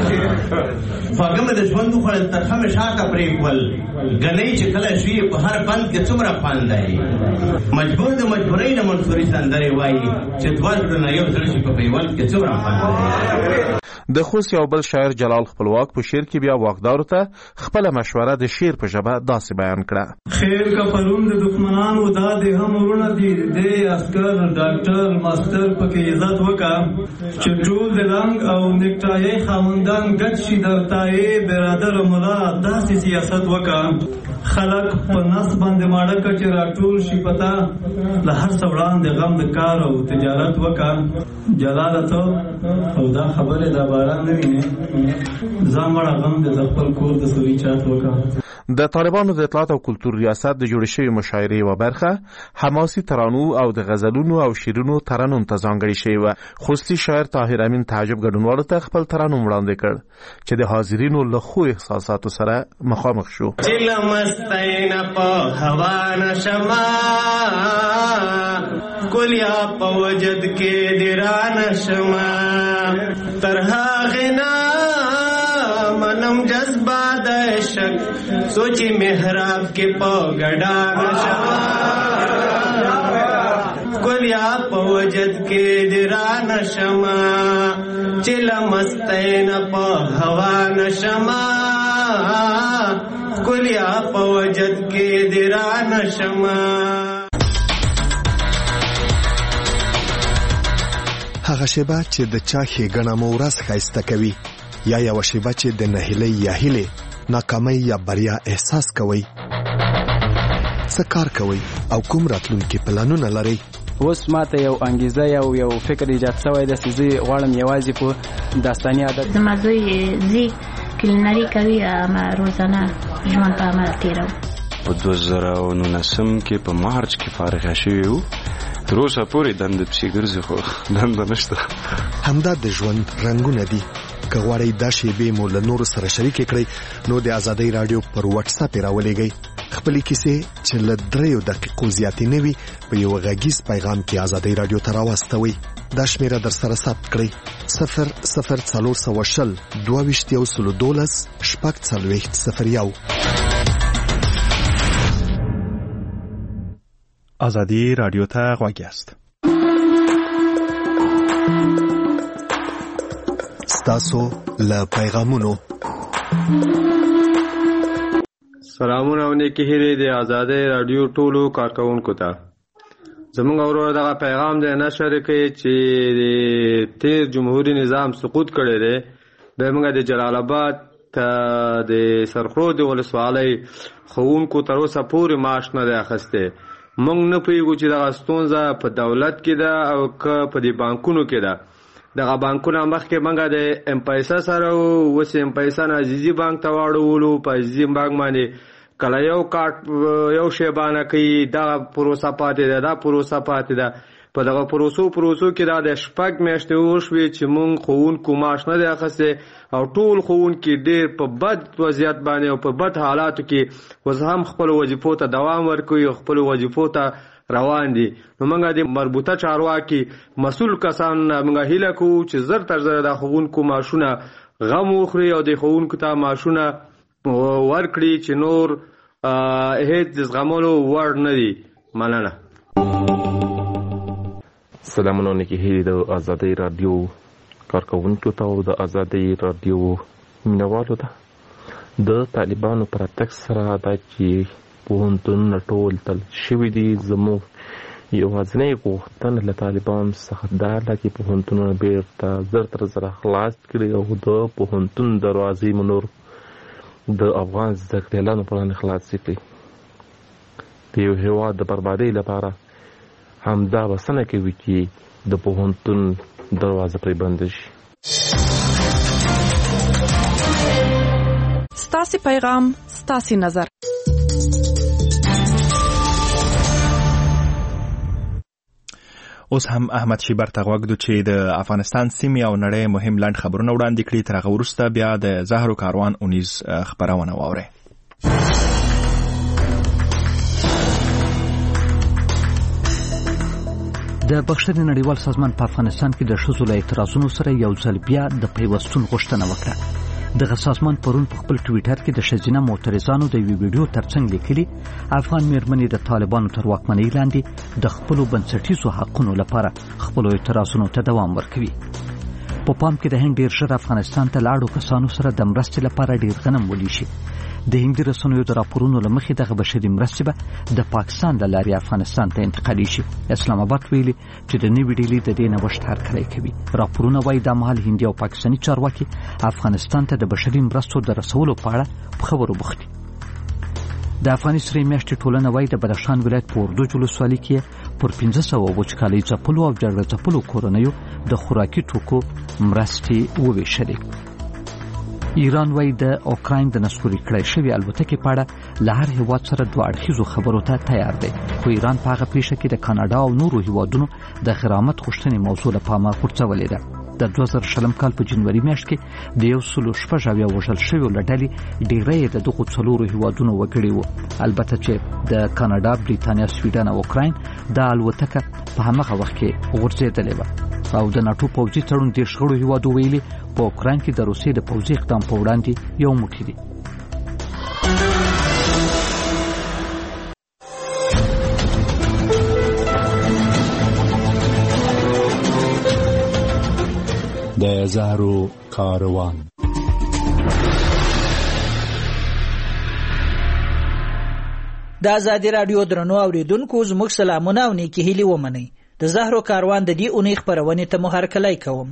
خواږه مې د ژوند وخوړل ترخه مې شاته پرېښول، ګنۍ چې کله شوي په هر بند کې څومره خوند دی. مجبور د مجبورۍ نه منصوري سندرې وایي چې دوه زړونه یو زړه شي په پیوند کې څومره خوند دی. د خوست یو بل شاعر جلال خپلواک په شعر کې بیا واکدارو ته خپل مشوره د شعر په ژبه داسې بیان کړه. خیر کا پرون د دښمنانو دا د هم ورونه دي، د عسكر ډاکټر ماستر پکې عزت وکا چې ټول د رنگ او نیکټای خاوندان ګډ شي درتای برادر مولا داسې سیاست وکا. خلق په نس باندې ماړه کچ راټول شي پتا له هر څه وړاندې غم د کار او تجارت وکا. جلالت او دا خبره دا باران نه ویني زموږ غم د خپل کور د سوري چات وکا. د طالبانو د اطلاعات او کلتور ریاست د جوړ شوی مشاعرې و برخه حماسي ترانو او د غزلونو او شیرینو ترانو ته ځانګړي شوی و. خوستي شاعر طاهر امین تعجب ګډونوالو ته خپل ترانو وړاندې کړ چې د حاضرینو له خو احساساتو سره مخامخ شو. مستین په هوا نشما کلیا په وجد کې دران شما ترها غنا منم جذبه د شک سوچي محراب کې په ګډا نشما کلیا په وجد کې دران شما چل مستین په هوا نشما کلیا په وجد کې دران شما. هغه شیبه چې د چا ښېګڼه مو ورځ ښایسته کوي، یا یوه شیبه چې د نهیلۍ یا هیلې ناکامۍ یا بریا احساس کوئ. څه کار کوئ او کوم راتلونکي پلانونه لرئ؟ اوس ماته یو انګیزه یو یو فکر ایجاد شوی دی چې زه غواړم یوازې په داستاني عادت زما زوی زی کلینري کوي، ما روزانه ژوند په عمل تېروم. په دوه زره نولسم کې په مارچ کې فارغه شوی وو، تر اوسه پورې دنده پسې ګرځي خو دنده نشته. همدا د ژوند رنګونه دي. که غواړئ دا شیبې مو له نورو سره شریکې کړئ نو د ازادۍ راډیو پر واتس اپ یې راولېږئ. خپلې کیسې چې له دریو دقیقو زیاتې نه وي په یو غږیز پیغام کې ازادۍ راډیو ته راواستوئ. دا شمیره در سره ثبت کړئ: صفر صفر څلور سوه شل دوه ویشت یو سلو دولس شپږ څلوېښت صفر یو. ازادي راډیو ته غوږ یاست. ستاسو له پیغامونو سلامونه او نیکی هیلې د ازادۍ راډیو ټولو کارکونکو ته. زموږ ورور دغه پیغام دی نشر کوي چې د تیر جمهوریت نظام سقوط کړی دی. به موږ د جلال آباد ته د سرخرود ولسوالۍ ښوونکو تر اوسه پورې معاش نه دی اخیستی. موږ نه پوهېږو چې دغه ستونزه په دولت کې ده او که په دې بانکونو کې ده. دغه بانکونه مخکې موږ د ام پیسه سره وو، اوس ام پیسه نه عزیزي بانک ته واړولو. په عزیزي بانک باندې کله یو کارت یو شی بانه کوي، دغه پروسه پاتې ده دا پروسه پاتې ده. په دغه پروسو پروسو کې دا د شپږ میاشتې وشوې چې موږ ښوونکو معاش نه دی اخیستی او ټول ښوونکي ډېر په بد وضعیت باندې او په بد حالاتو کې اوس هم خپلو وظیفو ته دوام ورکوي او خپلو وظیفو ته روان دي. نو موږ د مربوطه چارواکي مسؤل کسان موږ هیله کوو چې زر تر زره د ښوونکو معاشونه غم وخوري او د ښوونکو ته معاشونه ورکړي چې نور هیڅ د زغملو وړ نه دي. مننه. سلامونه نیکی هیلې د ازادۍ راډیو کارکوونکو ته او د ازادۍ راډیو مینوالو ته. د طالبانو پر تک سره دا چې پوهنتونونه ټول تل شوي دي. زموږ یوازینۍ غوښتنه له طالبانو څخه دا ده چې پوهنتونونه بیرته زر تر زره خلاص کړي او د پوهنتون دروازې مو نور د افغان زده کړیالانو په وړاندې خلاصې کړي. د یو هېواد د بربادۍ لپاره همدا بسنه کوي چې د پوهنتون دروازه پرې بنده شي. ستاسې پیغام ستاسې نظر. اوس هم احمد شیبر ته غوږ دو چې د افغانستان سیمې او نړۍ مهم لنډ خبرونه وړاندې کړي. تر هغه وروسته بیا د زهرو کاروان اونیز خبرونه واورئ. د بخښنې نړیوال سازمان په افغانستان کې د ښځو له اعتراضونو سره یو ځل بیا د پیوستون غوښتنه وکړه. دغه سازمان پرون په خپل ټویټر کې د ښځینه معترضانو د یوې ویډیو ترڅنګ لیکلي افغان میرمنې د طالبانو تر واکمنۍ لاندې د خپلو بنسټیزو حقونو لپاره خپلو اعتراضونو ته دوام ورکوي. په پام کې د هند ډېر ژر افغانستان ته لاړو کسانو سره د مرستې لپاره ډېر غنم ولیشي. د هندي رسنیو د راپورونو له مخې دغه بشري مرستې به د پاکستان له لارې افغانستان ته انتقالي شي. اسلام آباد ویلي چې د نوې ډیلي د دې نوښت هرکلی کوي. راپورونه وایي دا مهال هندي او پاکستاني چارواکي افغانستان ته د بشري مرستو د رسولو په اړه په خبرو بوخت دي. د افغاني سرې میاشتې ټولنه وایي د بدخشان ولایت په اردوج ولسوالۍ کې پر پنځه سوه وچکالۍ ځپلو او جګړه ځپلو کورنیو د خوراکي توکو مرستې وویشلې. ایران وایي د اوکراین د نسکوري کړای شوې الوتکې په اړه له هر هېواد سره دوه اړخیزو خبرو ته تیار دی. خو ایران په هغه پیښه کې د کاناډا او نورو هېوادونو د غرامت غوښتنې موضوع له پامه غورځولې ده. د دوه زره شلم کال په جنوري میاشت کې د یو سلو شپږ اویا وژل شویو له ډلې ډېری یې د دغو څلورو هېوادونو وګړي وو. البته چې د کاناډا، بریتانیا، سویډن او اوکراین دا الوتکه په همغه وخت کې غورځېدلې وه. او د ناټو پوځي تړون دېرش غړو هېوادو ویلي په اوکراین کې د روسیې د پوځي اقدام په وړاندې یو موټی دي. د زهرو کاروان. د آزادي راډیو درنو اوریدونکو زموږ سلامونه او نیکی هیلې ومنئ. د زهرو کاروان د دې اونۍ خپرونې ته مو هرکلی کوم.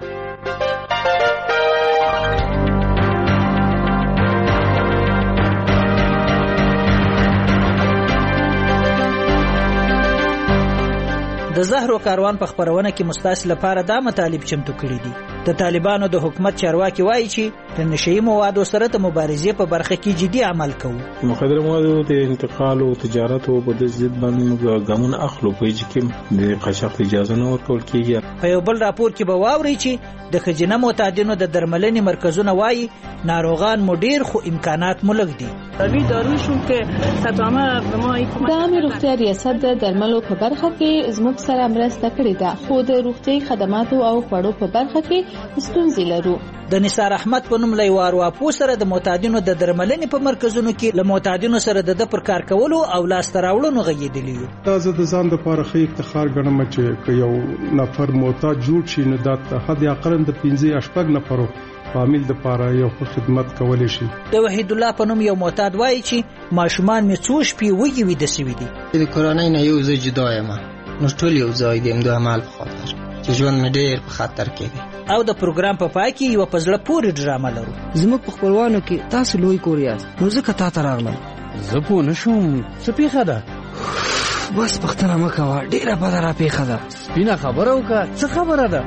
د زهرو کاروان په خپرونه کې مستاس لپاره دا مطالب چمتو کړي دي. د طالبانو د حکومت چارواکي وایي چې د نشئی موادو سره د مبارزې په برخه کې جدي عمل کوو. مخدره موادو د انتقال او تجارت او په د ضد باندې ګامونه اخلو په چې د قاچاق اجازه نه ورکول کیږي. په یو بل راپور کې به واوري چې د خجینه معتادینو د درملنې مرکزونه وایي ناروغان مو ډیر خو امکانات مو لږ دي. طبي داروشو کې ستامه به ما د امیر روغتیا ریاست د درملو په برخه کې زموږ سره مرسته کړې ده، خو د روغتي خدماتو او خوړو په برخه کې ستونزې لرو. د نثار احمد په نوم لیوار واپو سره د معتادینو د درملنې په مرکزونو کې له معتادینو سره د پر کار کولو او لاس راوړلو غږیدلی یو. دا زه د ځان د لپاره خې افتخار ګڼم چې یو نفر معتاد جوړ شي نو د حد اقل د پنځه شپږ نفرو فامیل د لپاره یو خدمت کولی شي. د وحید الله په نوم یو معتاد وایي چې ماشومان می څو شپې وږي ویده سوي دي. د کورنۍ نه یو زه جدا یم، نو ټول یو ځای دي د عمل په خاطر چې ژوند مې ډېر په خطر کې دی. او د پروګرام په پای کې یو په زړه پورې ډرامه لرو. زموږ په خپلوانو کې تاسو لوی کور یاست، نو ځکه تا ته راغلم. زه پوه نه شوم څه پیښه ده. بس پوښتنه مه کوه، ډېره بده را پیښه ده. سپینه خبره وکړه، څه خبره ده؟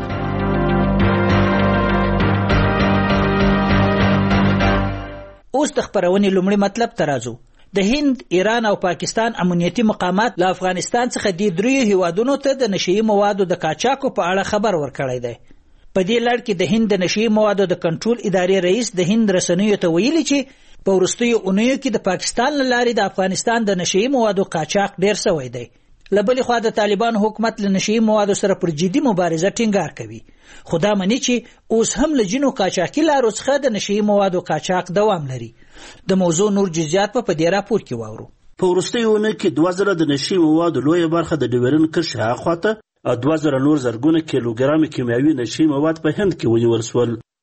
اوس د خپرونې لومړی مطلب ته راځو. د هند، ایران او پاکستان امنیتي مقامات له افغانستان څخه د دریو هیوادونو ته د نشئی موادو د قاچاقو په اړه خبر ورکړی دی. په دې لړ کې د هند د نشئی موادو د کنټرول ادارې رئیس د هند رسنیو ته ویلي چې په وروستیو اونیو کې د پاکستان له لارې د افغانستان د نشئی موادو قاچاق ډیر شوی دی. له بلې خوا د طالبان حکومت له نشئی موادو سره پر جدي مبارزه ټینګار کوي، خو دا مني چې اوس هم له جنو قاچاقي لارو څخه د نشئی موادو قاچاق دوام لري. د موضوع نور جزئیات په دې راپور کې واورو. په وروستیو اونیو کې دوه زره د نشئی موادو لویه برخه د ډیورن کرښې هاخواته او دوه زره نور زرګونه کیلوګرام کیمیاوي نشئی مواد په هند کې ونیول شول.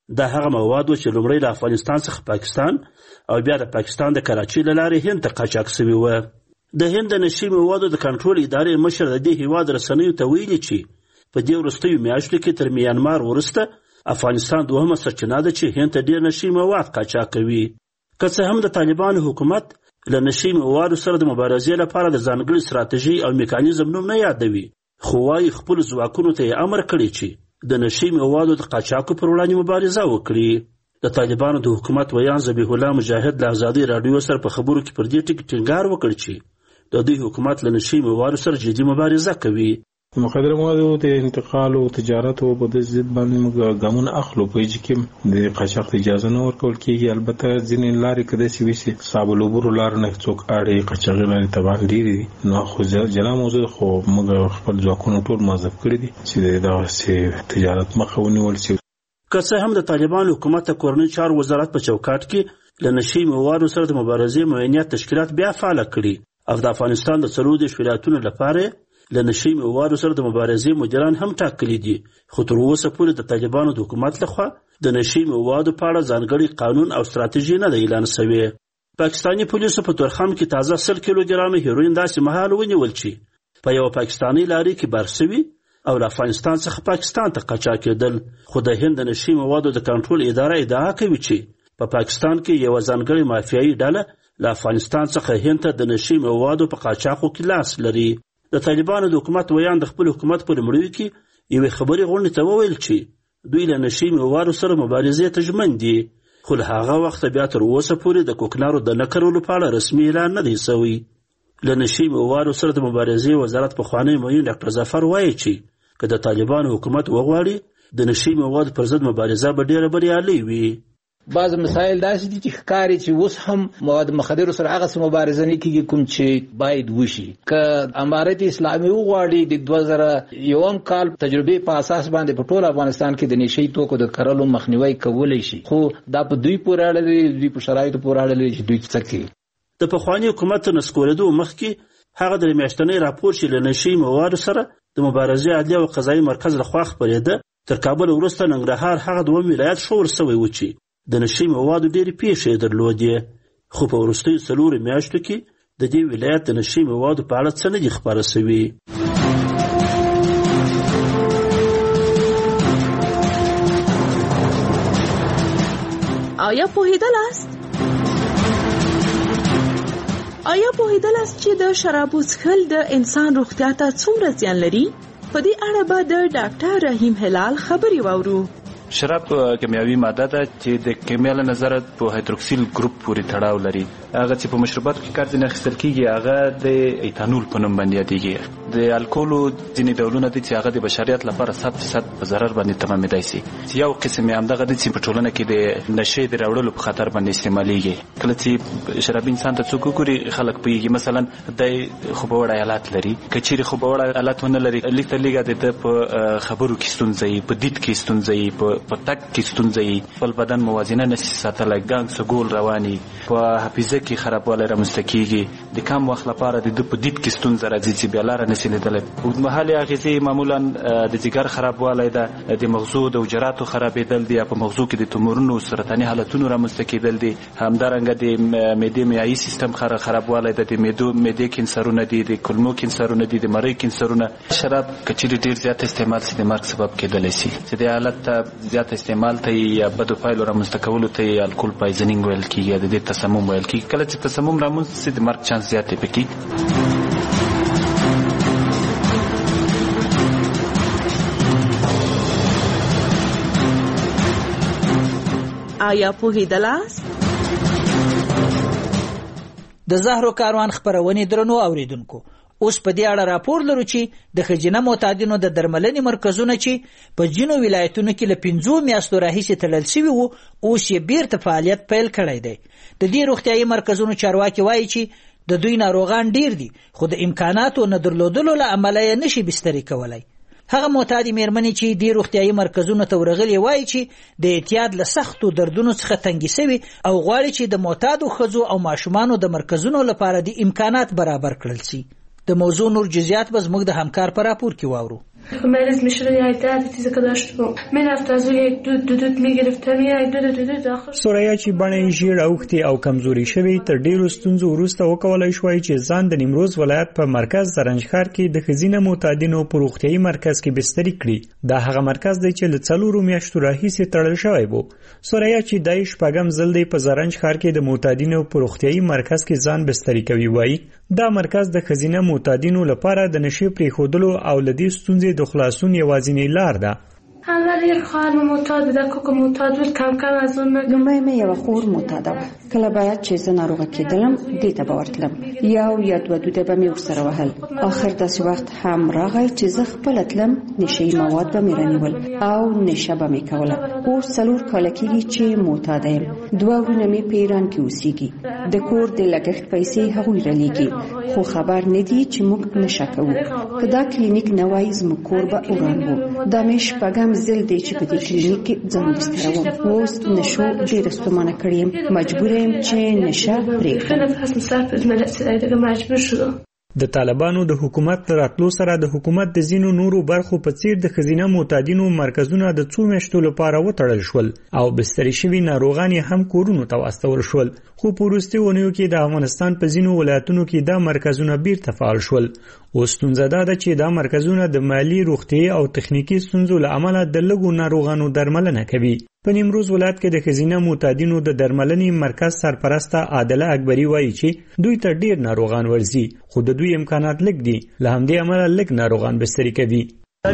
دا هغه مواد و چې لومړی له افغانستان څخه پاکستان او بیا د پاکستان د کراچۍ له لارې هند ته قاچاق سوي وه. د هند د نشي موادو د کنټرول ادارې مشر د دې هیواد رسنیو ته ویلي چې په دې وروستیو میاشتو کې تر میانمار وروسته افغانستان دوهمه سرچینه ده چې هند ته ډېر نشي مواد قاچاق کوي. که څه هم د طالبانو حکومت له نشي موادو سره د مبارزې لپاره د ځانګړي ستراتیژي او میکانیزم نوم نه یادوي، خو وایي خپلو ځواکونو ته یې امر کړی چې د نشي موادو د قاچاقو پر وړاندې مبارزه وکړي. د طالبانو د حکومت ویان ذبیح الله مجاهد له ازادۍ راډیو سره په خبرو کې پر دې ټکي ټینګار وکړ چې د دوی حکومت له نشي موادو سره جدي مبارزه کوي. مخدره موادو د انتقال او تجارت او په دې ضد باندې موږ ګامونه اخلو په چې کې د قاچاق اجازه نه ورکول کیږي. البته ځینې لارې کده سی وي سي صاحب لوبر لار نه څوک اړې قاچاق لارې تبان ډیری نو خو جلا موضوع خو موږ خپل ځواکونو ټول موظف کړی دي چې دا سي تجارت مخاوني ولسي. که څه هم د طالبانو حکومت د کورنۍ چارو وزارت په چوکاټ کې له نشي موادو سره د مبارزې معینیت تشکیلات بیا فعال کړي او د افغانستان د څلور دېرش ولایتونو لپاره له نشي موادو سره د مبارزې مدیران هم ټاکلي دي، خو تر اوسه پورې د طالبانو د حکومت لخوا د نشي موادو په اړه ځانګړی قانون او ستراتیژي نه ده اعلان شوې. پاکستاني پولیسو په تورخم کې تازه سل کیلوګرامه هیروین داسې مهال ونیول چې په یو پاکستاني لارې کې بار شوي او له افغانستان څخه پاکستان ته قاچاق کېدل. خو د هند د نشي موادو د کنټرول اداره ادعا کوي چې په پا پاکستان کې یو ځانګړی مافیایي ډله له افغانستان څخه هند ته د نشي موادو په قاچاقو کې لاس لري. د طالبانو د حکومت ویان د خپل حکومت په لومړیو کې یوې خبرې غونډې ته وویل چې دوی له نشي موادو سره مبارزې ته ژمن دي، خو له هغه وخته بیا تر اوسه پورې د کوکنارو د نه کرلو په اړه رسمي اعلان نه دی شوی. له نشي موادو سره د مبارزې وزارت پخوانی معین ډاکټر ظفر وایي چې که د طالبانو حکومت وغواړي د نشي موادو پر ضد مبارزه به ډېره بریالۍ وي. بعض مسایل داسې دي چې ښکاري چې اوس هم مواد مخدرو سره هغه مبارزه نه کیږي کوم چې باید وشي. که امارت اسلامي وغواړي د دوه زره یوم کال تجربې په اساس باندې په ټول افغانستان کې د نشي توکو د کرلو مخنیوي کولی شي، خو دا په دوی پورې اړه لري، دوی په شرایطو پورې اړه لري چې دوی څه کوي. د پخواني حکومت تر نسکورېدو مخکې هغه د میاشتنۍ راپور چې له نشي موادو سره د مبارزې عدلیه او قضایي مرکز لخوا خپرېده تر کابل وروسته ننګرهار هغه دوم ولایت شور شوی و چې د نشي موادو ډېرې پیښې درلودې، خو په وروستیو څلورو میاشتو کې د دې ولایت د نشي موادو په اړه څه نه دي خپاره شوي. آیا پوهېدلاست؟ آیا پوهېدلاست چې د شرابو څښل د انسان روغتیا ته څومره زیان لري؟ په دې اړه به د ډاکټر رحیم هلال خبرې واورو. شراب کیمیاوي ماده ده چې د کیمیا له نظره په هایدروکسیل ګروپ پورې تړاو لري. هغه چې په مشروباتو کې کار ځینې اخیستل کېږي هغه د ایتانول په نوم باندې یادېږي. د الکولو ځینې ډولونه دي چې هغه د بشریت لپاره صد فیصد په ضرر باندې تمامېدای شي. یو قسم یې همدغه دی چې په ټولنه کې د نشې د راوړلو په خطر باندې استعمالېږي. کله چې شرابي انسان ته څوک وګوري خلک پوهېږي مثلا د خوبوړی حالت لري، که چیرې خوبوړی حالت ونه لري لږ تر لږه د ده په خبرو کې ستونزه وي، په دید کې ستونزه وي، په په تک کې ستونزه وي، خپل بدن موازنه نشي ساتلی، ګنګ سګول رواني، په حافظه کې خرابوالی رامنځته کېږي، د کم وخت لپاره د ده په دید کې ستونزه راځي چې بیا لاره نشي لیدلی. اوږدمهالې اغېزې معمولا د ځیګر خرابوالی ده، د مغزو د حجراتو خرابېدل دي، یا په مغزو کې د تومورونو سرطاني حالتونو رامنځته کېدل دي، همدارنګه د معدې معیایي سیستم خرابوالی ده، د معدو معدې کینسرونه دي، د کولمو کینسرونه دي، د مرۍ کینسرونه. شراب که چیرې ډېر زیات استعمال شي د مرګ سبب کېدلی شي، چې د حالت ته زیات استعمال ته یا بدو پایلو رامنځته کولو ته الکول پایزنینګ ویل کېږي، د دې تسمم ویل کېږي. کله چې تسمم رامنځته شي د مرګ چانس زیات دی پکې. آیا پوهېدلاست؟ د زهرو کاروان خپرونې درنو اوریدونکو، اوس په دې اړه راپور لرو چې د ښځینه معتادینو د درملنې مرکزونه چې په ځینو ولایتونو کې له پنځو میاشتو راهیسې تړل شوي وو اوس یې بیرته فعالیت پیل کړی دی. د دې روغتیایي مرکزونو چارواکي وایي چې د دوی ناروغان ډیر دي، خو د امکاناتو نه درلودلو له امله یې نشي بسترې کولی. هغه معتادې مېرمنې چې دې روغتیایي مرکزونو ته ورغلې وایي چې د اعتیاد له سختو دردونو څخه تنګې سوي او غواړي چې د معتادو ښځو او ماشومانو د مرکزونو لپاره د امکانات برابر کړل شي. د موضوع نور جزئیات به زموږ د همکار په راپور کې واورو. مریض میشد یا درد چیزی که داشت میرفت از یک دود دود میگرفتم یا یک دود دود داخل سوریا چې بڼې ژیړ اوختي او کمزوري شوی تر ډیرو ستونزو وروسته وکولای شوی چې ځان د نیمروز ولایت په مرکز زرنجخار کې د ښځینه معتادینو په روغتیايي مرکز کې بستري کړي. دا هغه مرکز دی چې له څلورو میاشتو راهیسې تړل شوی و. سوریا چې د شپږم ځل دی په زرنجخار کې د معتادینو په روغتیايي مرکز کې ځان بستري کوي وایي دا مرکز د ښځینه معتادینو لپاره د نشي پریښودلو او لدی ستونزې د خلاصون یوازینی لار ده. اول یک خواهر معتاد ده که معتاد بود کم کم از اون لومړی مې یوه خور معتاده وه. کله باید چې زه ناروغه کېدلم دې ته به ورتلم یو یا دوه دوده به مې ورسره وهل. آخر داسې وخت هم راغی چې زه خپله تلم نشهیي مواد به مې رانیول او نشه به مې کوله. اوس څلور کاله کېږي چې معتاده یم. دوه وروڼه مې په ایران کې اوسېږي. د کور د لګښت پیسې هغوی رالېږي خو خبر نه دي چې موږ نشه کوو. که دا کلینیک نه وای زموږ کور به وران و. دا مې شپږم زل دی چې په دې کلینیک کې ځان بستروم. اوس نشو ډېره ستومانه کړې یم. مجبوره یم چې نشه پرېږدم. د طالبانو د حکومت راتلو سره د حکومت د ځینو نورو برخو په څیر د ښځینه معتادینو مرکزونه د څو میاشتو لپاره وتړل شول او بستري شوي ناروغان هم کورونو ته واستول شول. خو په وروستیو اونیو کې د افغانستان په ځینو ولایتونو کې دا مرکزونه بیرته فعال شول. اوس ستونزه دا ده چې دا مرکزونه د مالی روغتیايي او تخنیکي ستونزو له امله د لږو ناروغانو درملنه کوي. په نیمروز ولایت کې د ښځینه معتادینو د درملنې مرکز سرپرسته عادله اکبري وایي چې دوی ته ډیر ناروغان ورځي خو د دوی امکانات لږ دي. له همدې امله لږ ناروغان بستري کوي.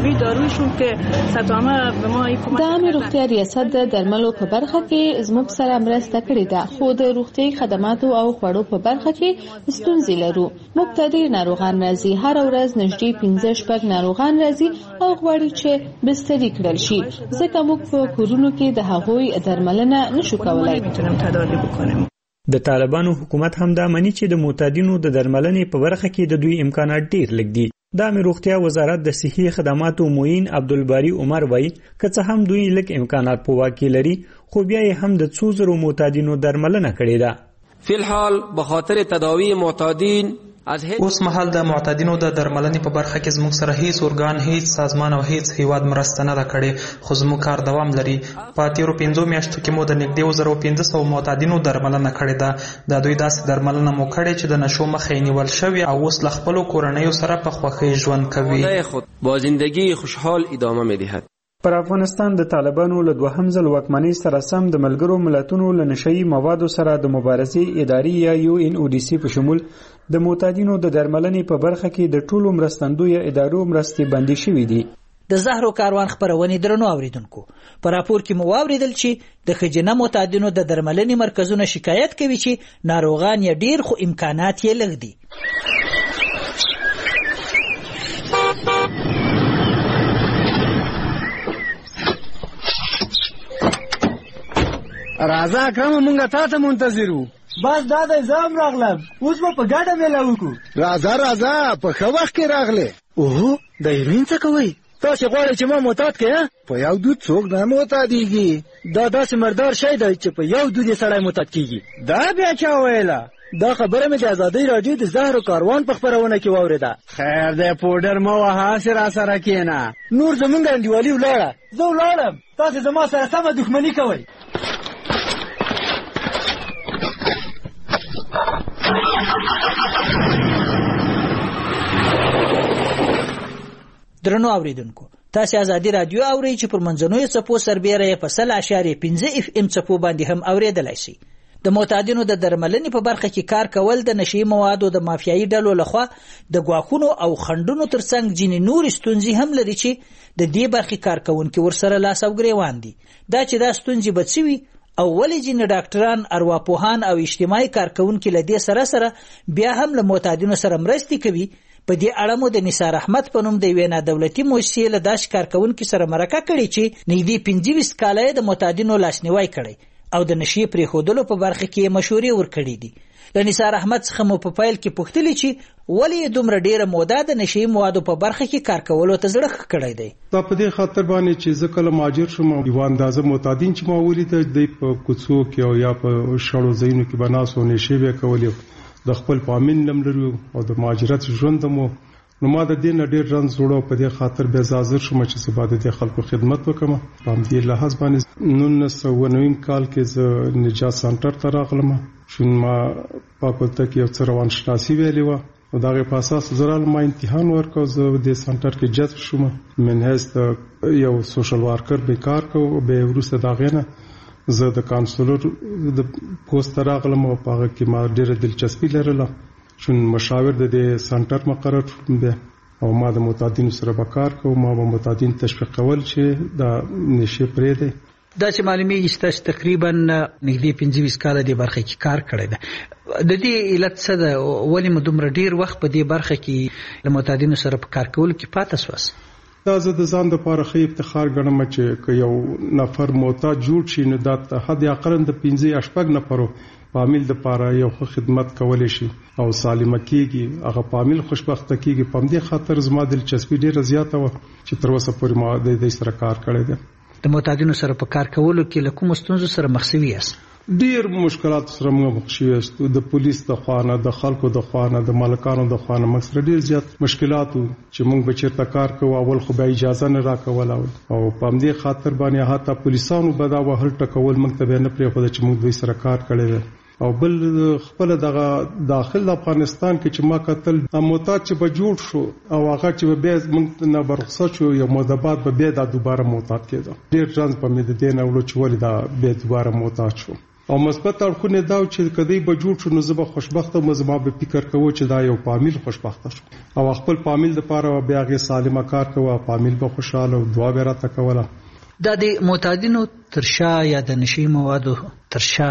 د عامه روغتیا ریاست د درملو په برخه کې زموږ سره مرسته کړې ده خو د روغتیايي خدماتو او خوړو په برخه کې ستونزې لرو. موږ ته ډېر ناروغان راځي. هر ورځ نږدې پنځه شپږ ناروغان راځي او غواړي چې بستري کړل شي ځکه موږ په کورونو کې د هغوی درملنه نشو کولای. د طالبانو حکومت هم دا مني چې د معتادینو د درملنې په برخه کې د دوی امکانات ډېر لږ دي. د عامه روغتیا وزارت د صحي خدماتو معین عبدالباری عمر وایي که څه هم دوی لږ امکانات په واک کې لري خو بیا یې هم د څو زرو معتادینو درملنه کړې ده. فی الحال به خاطر تداوی معتادین اوس مهال د معتادینو د درملنې په برخه کې زموږ سره هیڅ ارګان هیڅ سازمان او هیڅ هیواد مرسته نه ده کړې خو زموږ کار دوام لري. په تیرو پنځو میاشتو کې مو د نږدې اوه زره پنځه سوه معتادینو درملنه کړې ده. د دوی داسې درملنه مو کړې چې د نشو مخه یې نیول شوې او اوس له خپلو کورنیو سره په خوښۍ ژوند کوي. با زندگی خوشحال ادامه می‌دهد. پر افغانستان د طالبانو له دوهم ځل واکمنۍ سره سم د ملګرو ملتونو له نشهیي موادو سره د مبارزې ادارې یا یو ان او ډي سي په شمول د معتادینو د درملنې په برخه کې د ټولو مرستندویه ادارو مرستې بندي شوې دي. د زهرو کاروان خبرونې درنو اوریدونکو په راپور کې مو واوریدل چې د ښځینه معتادینو د درملنې مرکزونه شکایت کوي چې ناروغان یې ډیر خو امکانات یې لږ دي. راځه اکرم مونږه تا ته منتظر وو. بس دا د زام راغلم اوس به په ګډه میله وکړو. راځه راځه په ښه وخت کې راغلې. اوهو د هیروین څه کوئ؟ تاسې غواړئ چې ما معتاد کړې؟ په یو دود څوک نه معتادېږي. دا داسې مردار شی دی چې په یو دود یې سړی معتاد کېږي. دا بیا چا ویله؟ دا خبره مې د ازادۍ راډیو د زهرو کاروان په خپرونه کې واورېده. خیر دی پوډر مه وهه هسې را سره کښېنه. نور زمونږ انډیوالي ولاړه. زه ولاړم تاسې زما سره سمه دښمني کوئ. درنو اوریدونکو تاسو ازادي رادیو اورئ چې پر منځنوي څپو سربېره په سل اشاریه پنځه اف ام څپو باندې هم اوریدلای شي. د معتادینو د درملنې په برخه کې کار کول د نشي موادو د مافیایي ډلو لخوا د غواخونو او خندونو ترڅنګ ځینې نور ستونزې هم لري چې د دې برخې کارکونکو ورسره لاس او ګریوان دي. دا چې دا ستونزې بچوي او ولې ځینې ډاکټران ارواپوهان او اجتماعي کارکونکو له دې سره سره بیا هم له معتادینو سره مرستې کوي. په دې اړه مو د نثار احمد په نوم د یوې نادولتي مؤسسې له داسې کارکونکو سره مرکه کړې چې نږدې پنځه ویشت کاله د معتادینو لاسنیوی کړی او د نشي پرېښودلو په برخه کې مشورې ورکړې دي. له نثار احمد څخه مو په پیل کې پوښتلې چې ولې دومره ډیره موده د نشي موادو په برخه کې کار کولو ته زړه کړی دی. دا په دې خاطر باندې چې زه کله ماجر شوم یو اندازه معتادین چې ما ولیدل د په کوڅو کې او یا په شړو ځایونو کې بناسو نشي به کولې د خپل پامین لم لرو او د ماجرت ژوند مو نو ما د دین ډیر رنځ جوړو په دې خاطر به حاضر شوم چې سبا د خلکو خدمت وکم. په دې لحاظ باندې نولس سوه نوي کال کې زه نجات سنټر ته راغلم. شون ما پاکولته کې یو څه روان شناسي ویلې و او دغه په اساس زرال ما امتحان ورکو. زه د سنټر کې جذب شوم. منهز ته یو سوشل ورکر به کار کو. به ورسته دغه نه زه د کانسلر د پوسټ راغلم او په هغه کې ما ډیره دلچسپي لرله. شون مشاور د دې سنټر مقرر شوم به او ما د متعددین سره به کار کوم. ما به متعددین تشویق کول چې دا نشي پرې دی. دا چې معلومیږي چې تاسو تقریبا نږدې پنځه ویشت کاله د برخه کې کار کړی دی. د دې علت څه ده؟ ولې مو دومره ډیر وخت په دې برخه کې له متعددین سره په کار کولو کې پاتې سواس؟ دا زه د ځان لپاره ښه افتخار ګڼم چې که یو نفر محتاج جوړ شي نو دا حد اقل د پنځه شپږ نفرو فامیل د پاره یو خدمت کولای شي او سالمه کیږي. هغه فامیل خوشبخته کیږي. په دې خاطر زما دلچسپي ډیره زیاته و چې تر اوسه پورې ما د دې سره کار کړی دی. د متعددینو سره په کار کولو کې له کوم ستونزو سره مخ شوي یاست؟ ډیر مشکلات سره موږ مخ شوي یاست. د پولیس د خوانه، د خلکو د خوانه، د مالکانو د خوانه موږ سره ډیر زیات مشکلات وو چې موږ به چیرته کار کوو. اول خو به اجازه نه راکوله او په دې خاطر باندې حتی پولیسانو به دا وهل ټکول موږ ته نه پرېښوده چې موږ دوی سره کار کړی دی. او بل خپل دغه داخل افغانستان کې چې ما قتل محتاج چې به جوړ شو او هغه چې به موږ نه برخصت شو یو مدبات به بیا د دوباره محتاج کېده. ډیر ځان په مې د دین اولو چې ولې دا به دوباره محتاج شو. او مثبت اړخونه دا چې کدی به جوړ شو نو زه به خوشبخته مزما به فکر کوو چې دا یو فامیل خوشبخته شو او خپل فامیل د پاره بیا غي سالمه کار کوو. فامیل به خوشاله او دعا به راته کوله. دا د متعددینو ترشا یا د نشي موادو ترشا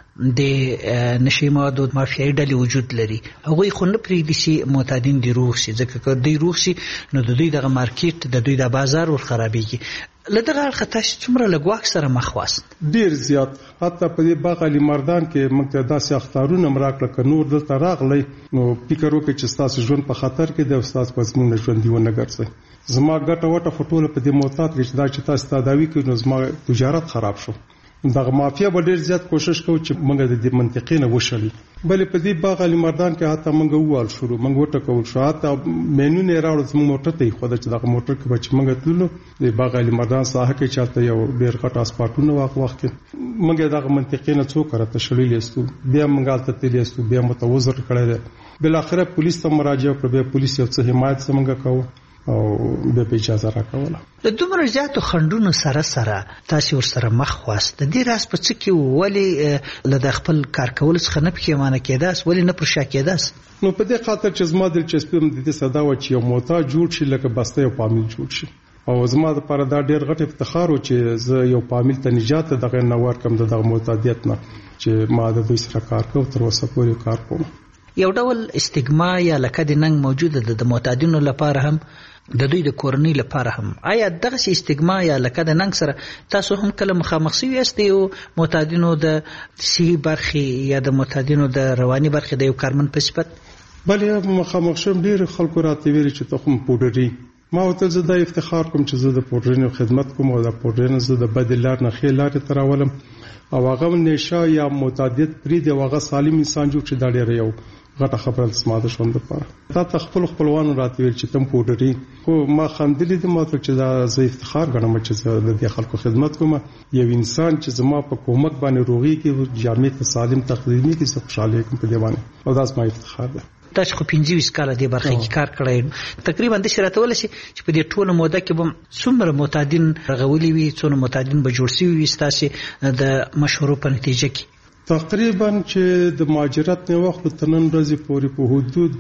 د نشي موادو مافیایي ډلې وجود لري. هغوی خو نه پرېږدي چې معتادین دې روغ شي، ځکه که دوی روغ شي نو د دوی دغه مارکیټ د دوی د بازار ور خرابېږي. له دغه اړخه تاسو څومره له ګواښ سره مخ واست؟ ډېر زیات. حتی په دې باغ علي مردان کې موږ ته داسې اختارونه هم راکړه که نور دلته راغلی نو فکر وکړئ چې ستاسو ژوند په خطر کې دی او ستاسو په زموږ ژوندي ونه ګرځئ. زما ګټه وټه خو ټوله په دې معتاد کې چې دا چې تاسو تداوي کوئ نو زما تجارت خراب شو. دغه مافیا به ډیر زیات کوشش کوي چې موږ د دې منطقې نه وشلي. بلې په دې باغ علي مردان کې حتی موږ ووال شروع موږ وټکول شو. حتی مینو نه راوړل زموږ موټر ته خو چې دغه موټر کې به چې موږ تللو د باغ علي مردان ساحه کې چاته یو ډیر غټ اسپاټونه واق وخت کې موږ دغه منطقې نه څو کړه تشلیل یستو بیا موږ ته تل یستو بیا متوزر کړل. بل اخره پولیس ته مراجعه کړې. بیا پولیس یو څه حمایت څنګه کوو او به اجازه راکوله. د دومره زیاتو خندونو سره سره تاسو ور سره مخ واست. د دې راز په څه کې ولې له د خپل کار کول څخه نه پښیمانه کېداس، ولې نه پرشا کېداس؟ نو په دې خاطر چې زما دلچسپي هم د دې صدا و چې یو محتاج جوړ شي لکه بسته یو فامیل جوړ شي. او زما لپاره دا ډېر غټ افتخار و چې زه یو فامیل ته نجات دغه نه ورکم دغه محتاجیت نه چې ما د دوی سره کار کوم تر اوسه پورې کار کوم. یو ډول استګما یا لکه د ننګ موجوده ده د معتادینو لپاره هم د دوی د کورنۍ لپاره هم. آیا دغه استګما یا لکه د ننګ سره تاسو هم کله مخامخ شوي یاست یو معتادینو د صحي برخې یا د معتادینو د رواني برخې د یو کارمن په صفت؟ بلې مخامخ شوم. ډېر خلکو راته ویلي چې ته خو پوډري. ما ورته زه دا افتخار کوم چې زه د پوډرینو خدمت کوم او د پوډرینو زه د بدې لار نه ښې لارې ته راولم او هغه نشه یا معتادیت پرېږدي او هغه سالم انسان جوړ چې دا ډېره یو غټه خبره ده زما د ژوند لپاره. تا ته خپل خپلوانو راته ویل چې تم پوډري خو ما خندلي دي. ما ته چې دا زه افتخار ګڼم چې زه د دې خلکو خدمت کوم. یو انسان چې زما په کومک باندې روغېږي جامع ته سالم تقدیمي کې زه خوشحاله کوم په دې باندې او دا زما افتخار ده. تاسو خو پنځه ویشت کاله دې برخه کې کار کړی. تقریبا د شرایطو ولې چې په دې ټوله موده کې به څومره معتادین رغولي وي، څومره معتادین به جوړ شوي وي ستاسو د مشورو په نتیجه کې؟ تقریبا چې د مهاجرت نه وخت تر نن ورځې پورې په حدود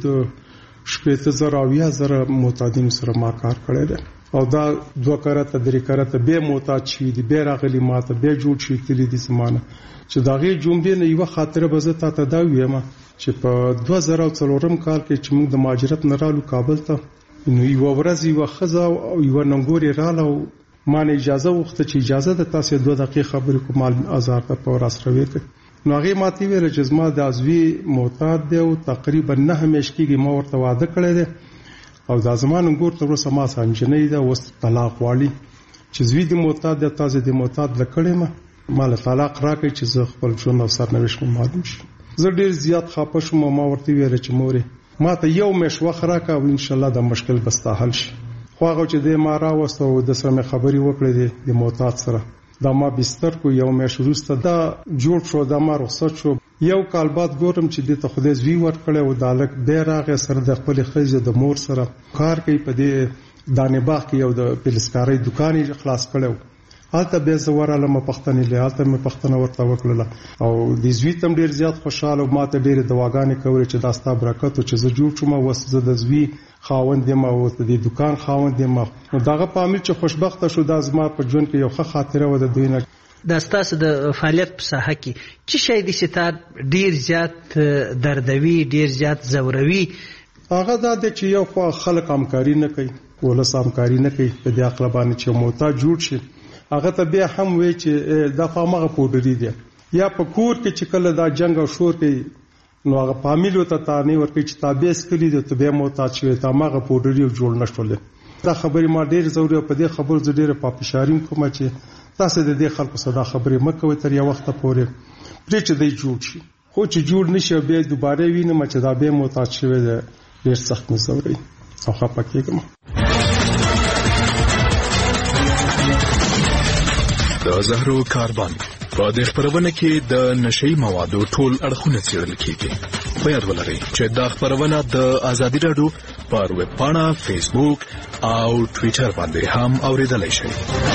شپږ زره او یا زره معتادین سره ما کار کړی دی او دا دوه کرته درې کرته به معتاد شي دي به راغلي ماته به جوړ شي تللی دي زمانه چې داغه جومبې نه یو خاطر به زه تا ته دا ویم چې په دوه زره او څلورم کال کې چې موږ د مهاجرت نه رالو کابل ته نو یو ورځ یو خزا او یو ننګوري رااله ما نه اجازه وخته چې اجازه د تاسو دوه دقیقې خبرې کوم آزار ته په راس راوېته. نو هغه ماته ویل چې زما د ازوی معتاد دی او تقریبا نه همیش کېږي ما ورته واده کړی دی او دا زمان ګور ته ورسه ما سنجنې ده اوس طلاق والی چې زوی د معتاد دی تاسو د معتاد لکړې ما مال طلاق راکړي چې زه خپل ژوند او سرنوشت معلوم شي. زه ډیر زیات خاپه شوم. ما ورته ویل چې مورې ما ته یو مش وخت راکا او ان شاء الله د مشکل بستا حل شي. خو هغه چې د ما راوستو د سره مې خبري وکړې د معتاد سره دا ما بستر کو یو مې شروسته دا جوړ شو دا ما رخصت شو. یو کال بعد ګورم چې د ته خدای زوی ورکړې او دالک به راغې سره د خپل خزه د مور سره کار کوي په دې دانه باغ کې یو د پلسکاري دکان خلاص کړو. حالته به زوراله م پښتنې له حالته م پښتنه ورته وکړه او د زوی تم ډیر زیات خوشاله او ماته ډیر دواګانې کولې چې دا ستا برکت او چې زه جوړ شوم او زه د زوی خاوند یم او د دکان خاوند یم. نو داغه په عامل چې خوشبخته شو دا زما په ژوند کې یو ښه خاطره و د دوی نه. د ستاسو د فعالیت په ساحه کې چې شی د ستاد ډیر زیات دردوي ډیر زیات زوروي هغه دا چې یو خو خلک همکاري نه کوي ولس همکاري نه کوي په دې اقل باندې چې موتا جوړ شي هغه ته بیا هم وی چې د فامغه پودري دي یا په کور کې چې کله دا جنگ او شور کوي نو هغه فامیل ته تانی ورکړي چې تابعس کړی دي ته به موتا چې تا مغه پودري جوړ نشول. دا خبرې ما ډیر ضروري په دې خبر ز ډیره پاپشاریم کوم چې تاسو د دې خلکو صدا خبرې مکوي تر یو وخت پورې پرې چې دی جوړ شي خو چې جوړ نشي به دوباره وینم چې دا به موتا شوی دی ډیر سخت مزوري او خپه کېږم. د زهرو کاربن په دې خبرونه کې د نشي موادو ټول اړخونه څېړل کیږي. په یاد ولرئ چې دا خبرونه د ازادي رادیو پر ویب پاڼه، فیسبوک او ټوئیټر باندې هم اوریدلای شئ.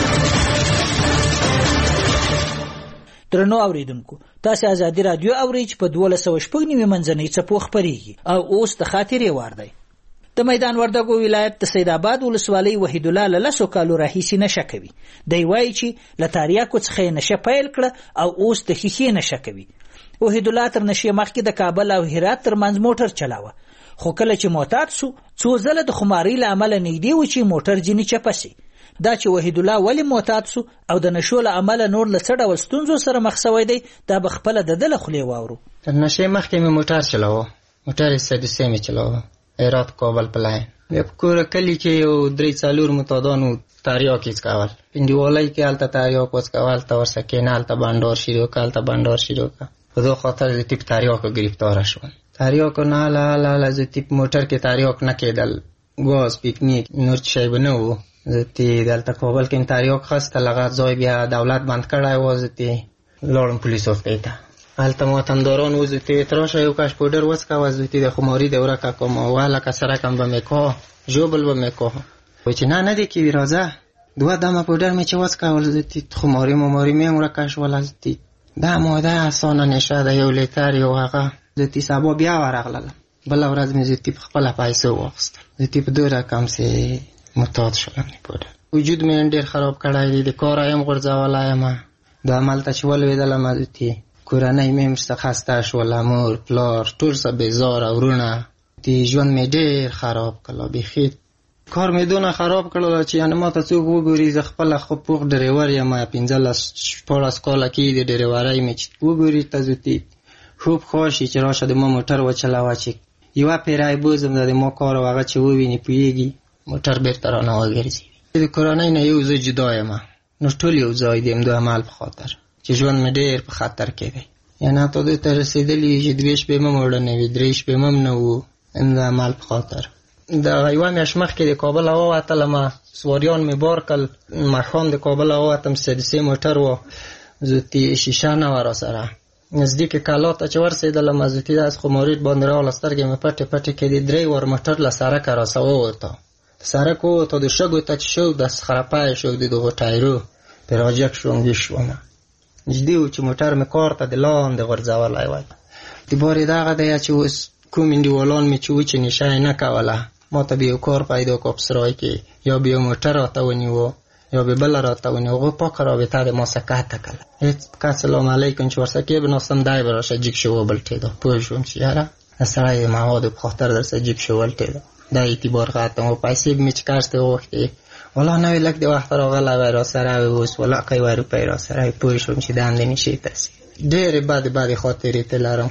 درنو اوریدونکو تاسو ازادي رادیو اورئ چې په دوه سوه شپږ نیمه منځنۍ څپو خبريږي او اوس د خاطرې وار دی. د میدان وردګو ولایت د سید آباد ولسوالۍ وحید الله له لسو کالو راهیسې نشه کوي. دی وایي چې له تاریاکو څخه نشه پیل کړه او اوس د ښیښې نشه کوي. وحید الله تر نشې مخکې د کابل او هرات ترمنځ موټر چلاوه خو کله چې معتاد سو څو ځله د خمارۍ له امله نږدې و چې موټر ځینې چپه سي. دا چې وحید الله ولې معتاد سو او د نشو له امله نور له څه ډول ستونزو سره مخ شوی دی دا به خپله د ده له خولې واورو. تر نشې مخکې مې موټر چلاوه موټر یې سدوسې مې چلاوه هرات کابل پلاین. بیا په کوره کلي کې یو درې څلور معتادانو تاریاک یې څکول پنډیوالۍ کې هلته تاریاک وڅکول ته ورسه کېنه هلته بانډار شروع کړه هلته بانډار شروع کړه. په دغه خاطر د تیپ تاریاکو ګرفتاره شول. تاریاکو نه هله هله هله زه تیپ موټر کې تاریاک نه کېدل ګاز پکنیک نور څه شی به نه و. زه تې دلته کابل کې مې تاریاک خسته لغه ځای بیا دولت بند کړی و. زه تې لاړم پولیس افتی ته هلته ماتنداران و. زه تې تراشه یو کش پودر وڅکوه. زه تې د خماري دوره که کوم ولکه سرکم به مې که ژوبل به مې که وایي چې نه نه دی کېوي راځه دوه دمه پودر مې چې وڅکول. زه تې خماري مماري مې هم ورکه شوله. زه تې دا موده اسانه نشه ده یو لیتر یو هغه. زه تې سبا بیا ورغلله بله ورځ مې زه تې په خپله پیسې واخیستل. زه تې په دوه رقم سې معتاد شولم د پودر. وجود مې ډېر خراب کړی دی د کاره یم غورځولی یم د هملته چې ولوېدلم. زه تې کورنۍ مې ورڅخه خسته شوله مور پلار ټول څه بېزاره وروڼه د ژوند مې ډېر خراب کړله بیخي کار مې دونه خراب کړله چې یعنې ما ته څوک وګوري. زه خپله خو پوخ ډریور یم پنځلس شپاړس کاله کېږي د ډریورۍ مې چې وګوري ته زه تې خوب خوښ شي چې راشه د ما موټر وچلوه چې یوه پیری بوزم د ما کار او هغه چې وویني پوهېږي موټر بېرته رانه وګرځي. د کورنۍ نه یو زه جدا یم نو ټول یو ځای دي د عمل په خاطر چې ژوند مې ډېر په خطر کې دی. یعنې حتی دې ته رسېدلي چې دوې شپې مه مړه نه وي درې شپې مم نه وو د عمل په خاطر. د یوه میاشت مخکې د کابل راووتلم سواریان مې بار کړل ماښام د کابل راووتم سدسې موټر و. زه تې شیشه نه وه راسره نزدیکې کلا ته چې ورسېدلم زه تې داسې خمارید باندې راغله سترګې مې پټې پټې کېدې درې وار موټر له سړکه راسه ووته. د سړک ووته د شګو ته چې شو د خرپی شو د دغو ټایرو پرې راجګ شوم ویښ شوم. نږدې و چې موټر مې کار ته د لاندې غورځولی وای. د بارې دغه دی چې اوس کوم انډیوالان مې چې و چې نشه یې نه کوله ما ته به یو کار پیدا کړ په سرای کې یا به یو موټر راته ونیوه یا به بله راته ونیوه. هغوی پاکه رابطه د ما سره قطع کړله. هېڅ که سلام علیکم چې ورسره کې بناستم دی به راشه جګ شو وبلټېده. پوه شوم چې یاره د سړی د موادو په خاطر درسره جګ شو وبلټېده دا اعتبار ختم و. پیسې به مې چې کار ته وغوښتې والله نوې لږ د وخته راغلی وی راسره وی اوس ولاقه یوه روپۍ راسره وی. پوه شوم چې د همدې نشې تاثیر ډېرې بدې بدې خاطرې ته لرم.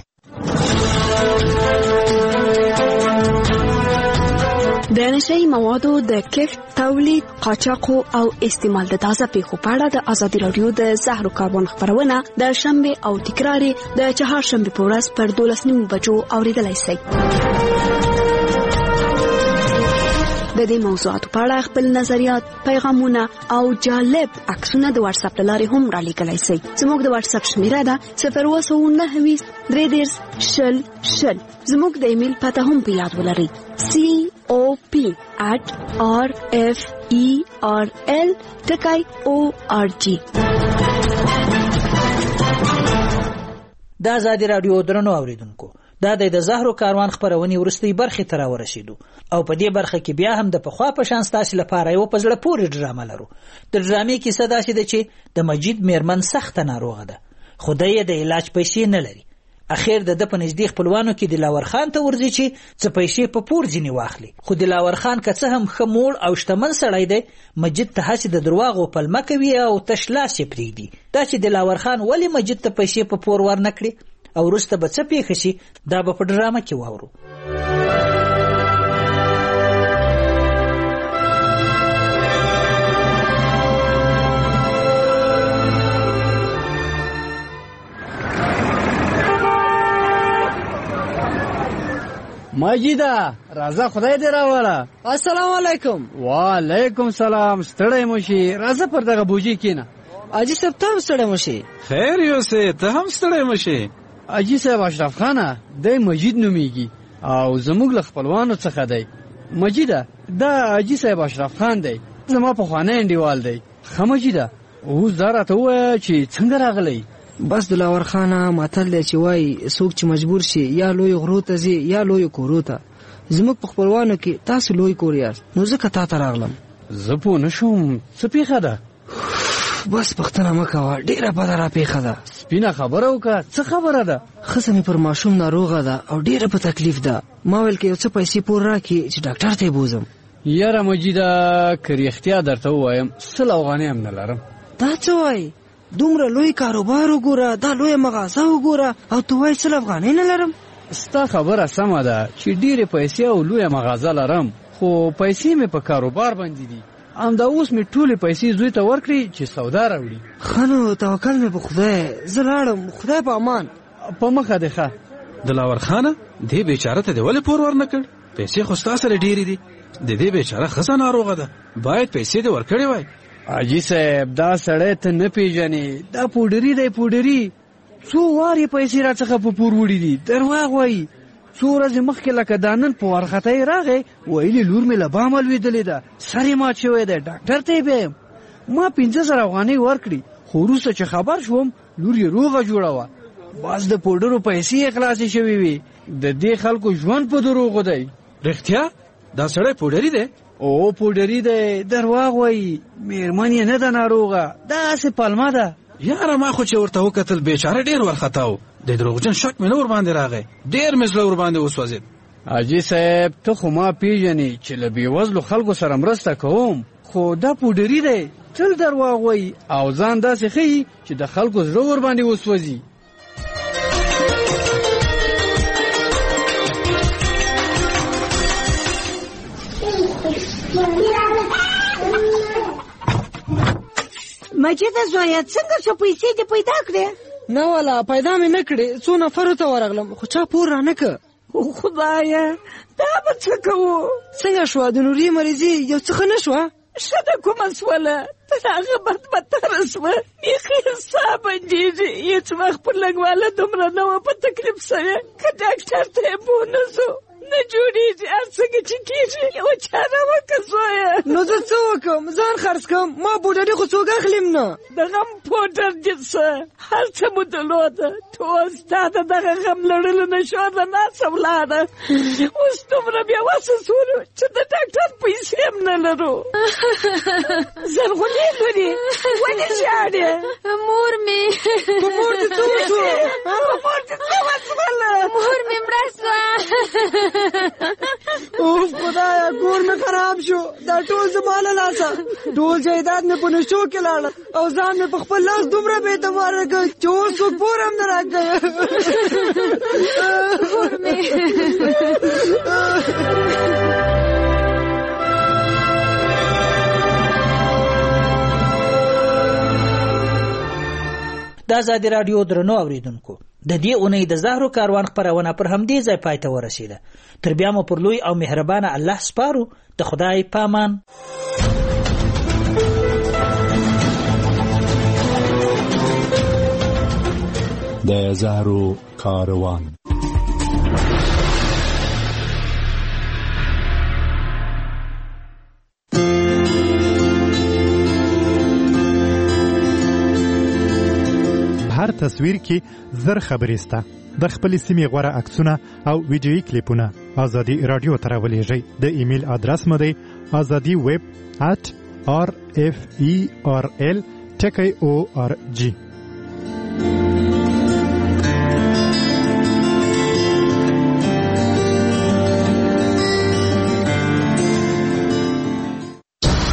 د نشهیي موادو د کښت تولید قاچاقو او استعمال د تازه پیښو په اړه د ازادي راډیو د زهرو کاربن خپرونه د شنبې او تکرار د چهارشنبې په ورځ پر دولس نیمو بجو اورېدلی شئ. د دې موضوعاتو په اړه خپل نظریات، پیغامونه او جالب عکسونه د واتس اپ لارې هم را لیکلای شئ. زموږ د واتس اپ شمیره ده صفر اووه سوه نهه ویشت درې دېرش شل شل. زموږ د ایمیل پته هم په یاد ولرئ: سی او پی at r f e r l ټکی او ار جی. د ازادي راډیو درنو اوریدونکو، دا د زهرو کاروان خبرونې ورستۍ برخې ته راورسېدو او په دې برخه کې بیا هم د پخوا په شان ستاسو لپاره یو په زړه پورې ډرامه لرو. د ډرامې کیسه داسې ده چې د مجید میرمن سخته ناروغه ده، خو دی یې د علاج پیسې نه لري. اخیر د د په نږدې خپلوانو کې دلاور خان ته ورځي چې څه پیسې په پور ځینې واخلي، خو دلاور خان که څه هم ښه موړ او شتمن سړی دی، مجید ته هسې د درواغو پلمه کوي او تش لاس یې پرېږدي. دا چې دلاور خان ولې مجید ته پیسې په پور ورنه کړي او وروسته به څه پیښه شي، دا به په ډرامه کې واورو. مجیده راځه، خدای دې راوړه. السلام علیکم. وعلیکم سلام. ستړی مشي، راځه پر دغه بوجي کېنه. اجي صاحب ته هم ستړی مشي. خیر یوسې، ته هم ستړی مشي. اجي صاحب اشرف خانه دی مجید نومیږي او زموږ له خپلوانو څخه دی. مجیده دا اجي صاحب اشرف خان دی، زما پخوانی انډیوال دی. ښه مجیده، اوس دا راته ووایه چې څنګه راغلی. بس دلاور خانه متل دی چې وایي څوک چې مجبور شي یا لوی غرو ته ځي یا لوی کورو ته. زموږ په خپلوانو کې تاسو لوی کور یاست، نو ځکه تا ته راغلم. زه پوه نه شوم څه پیښه ده. بس پختنه مه کوه، ډېره بده را پیښه ده. سپینه خبره وکړه، څه خبره ده؟ ښځه مې پر ماشوم ناروغه ده او ډېره په تکلیف ده. ما ویل که یو څه پیسې پور راکړي چې ډاکټر ته یې بوزم. یاره مجیده که رښتیا درته ووایم سل افغانۍ هم نه لرم. دا څه وایي؟ دومره لوی کاروبار وګوره، دا لویه مغازه وګوره او ته وایي سل افغانۍ نه لرم. ستا خبره سمه ده چې ډېرې پیسې او لویه مغازه لرم، خو پیسې مې په کاروبار باندې دي. همدا اوس مې ټولې پیسې زوی ته ورکړي چې سودا راوړي. ښه نو توکل مې په خدای، زه لاړم. خدای په امان. په مخه دې ښه. دلاور خانه دې بیچاره ته دې ولې پور ورنه کړ؟ پیسې خو ستا سره ډېرې دي. د دې بیچاره ښځه ناروغه ده، باید پیسې دې ورکړې وای. حاجي صاحب دا سړی ته نه پیژنې، دا پوډري دی پوډري. څو وارې پیسې راڅخه په پور وړي دي، درواغ وایي. څو ورځې مخکې لکه دا نن په وارخطۍ راغی، ویلي لور مې له بامه لوېدلې ده، سر یې مات شوی دی، ډاکټر ته یې بیایم. ما پنځه زره افغانۍ ورکړي، خو وروسته چې خبر شوم لور یې روغه جوړه وه. بس د پوډرو پیسې یې خلاصې شوې وي. د دې خلکو ژوند په دروغو دی. رښتیا دا سړی پوډري دی؟ او پوډري دی، درواغ وایي. میرمن یې نه ده ناروغه، داسې پلمه ده. یاره ما خو چې ورته وکتل بیچاره ډېر وارخطا و. د دروغجن شک مې نه ورباندې راغی، ډېر مې زړه ورباندې وسوځېد. حاجي صاحب ته خو ما پیژنې چې له بېوزلو خلکو سره مرسته کوم، خو دا پوډري دی، تل درواغ وایي او ځان داسې ښیي چې د خلکو زړه ورباندې وسوځي. مجیده زویه څنګه څو پیسې دې پیدا کړې؟ نه والا پیدا مې نه کړې، څو نفرو ته ورغلم خو چا پور را نه کړ. خدایه دا به څه کوو؟ څنګه شوه؟ د نوري مریضي یو څه ښه نه شوه؟ ښه ده کومه سوله، تر هغه بد بدتره سوه. بیخي حساب بندېږي. هېڅ وخت پر لږواله دومره نه وه په تکلیف سوې. که ډاکټر ته یې بو نه سو نه جوړېږي، هر څنګه چې کېږي یوه چاره وکړه زویه. نو زه څه وکړم؟ ځان خرڅ کړم. ما بوډري خو څوک اخلم نه. د غم پوډر دې څه هر څه مو درلوده، ټول ستا د دغه غم لړلو نه شور د ناسه ولاړه. اوس دومره بېوسه سولو چې د ډاکټر پیسې هم نه لرو. زرغونې لورې ولې ژاړې؟ مور مې په مور دې څه وشوه؟ په مور دې څه وشوله؟ مور مې مړه سوه. اوف خدایا کور مې خراب شو، دا ټول زما له لاسه. ټول جایداد مې په نشو کې لاړل او ځان مې په خپل لاس دومره بې اعتباره کړ چې اوس څوک پور هم نه راکوي. مور مې د د ازادي راډیو درنو اوریدونکو د دې اونۍ د زهرو کاروان خپرونه پر همدې ځای پای ته ورسیده. تر بیا مو پر لوی او مهربانه الله سپارو. د خدای پامان. د زهرو کاروان. هر تصویر کې زر خبرې سته. د خپلې سیمې غوره عکسونه او ویډیویي کلیپونه ازادي راډیو ته راولېږئ. د ایمیل ادرس مو دی ازادي ویب ات آر اف ای آر ال ټکی او آر جی.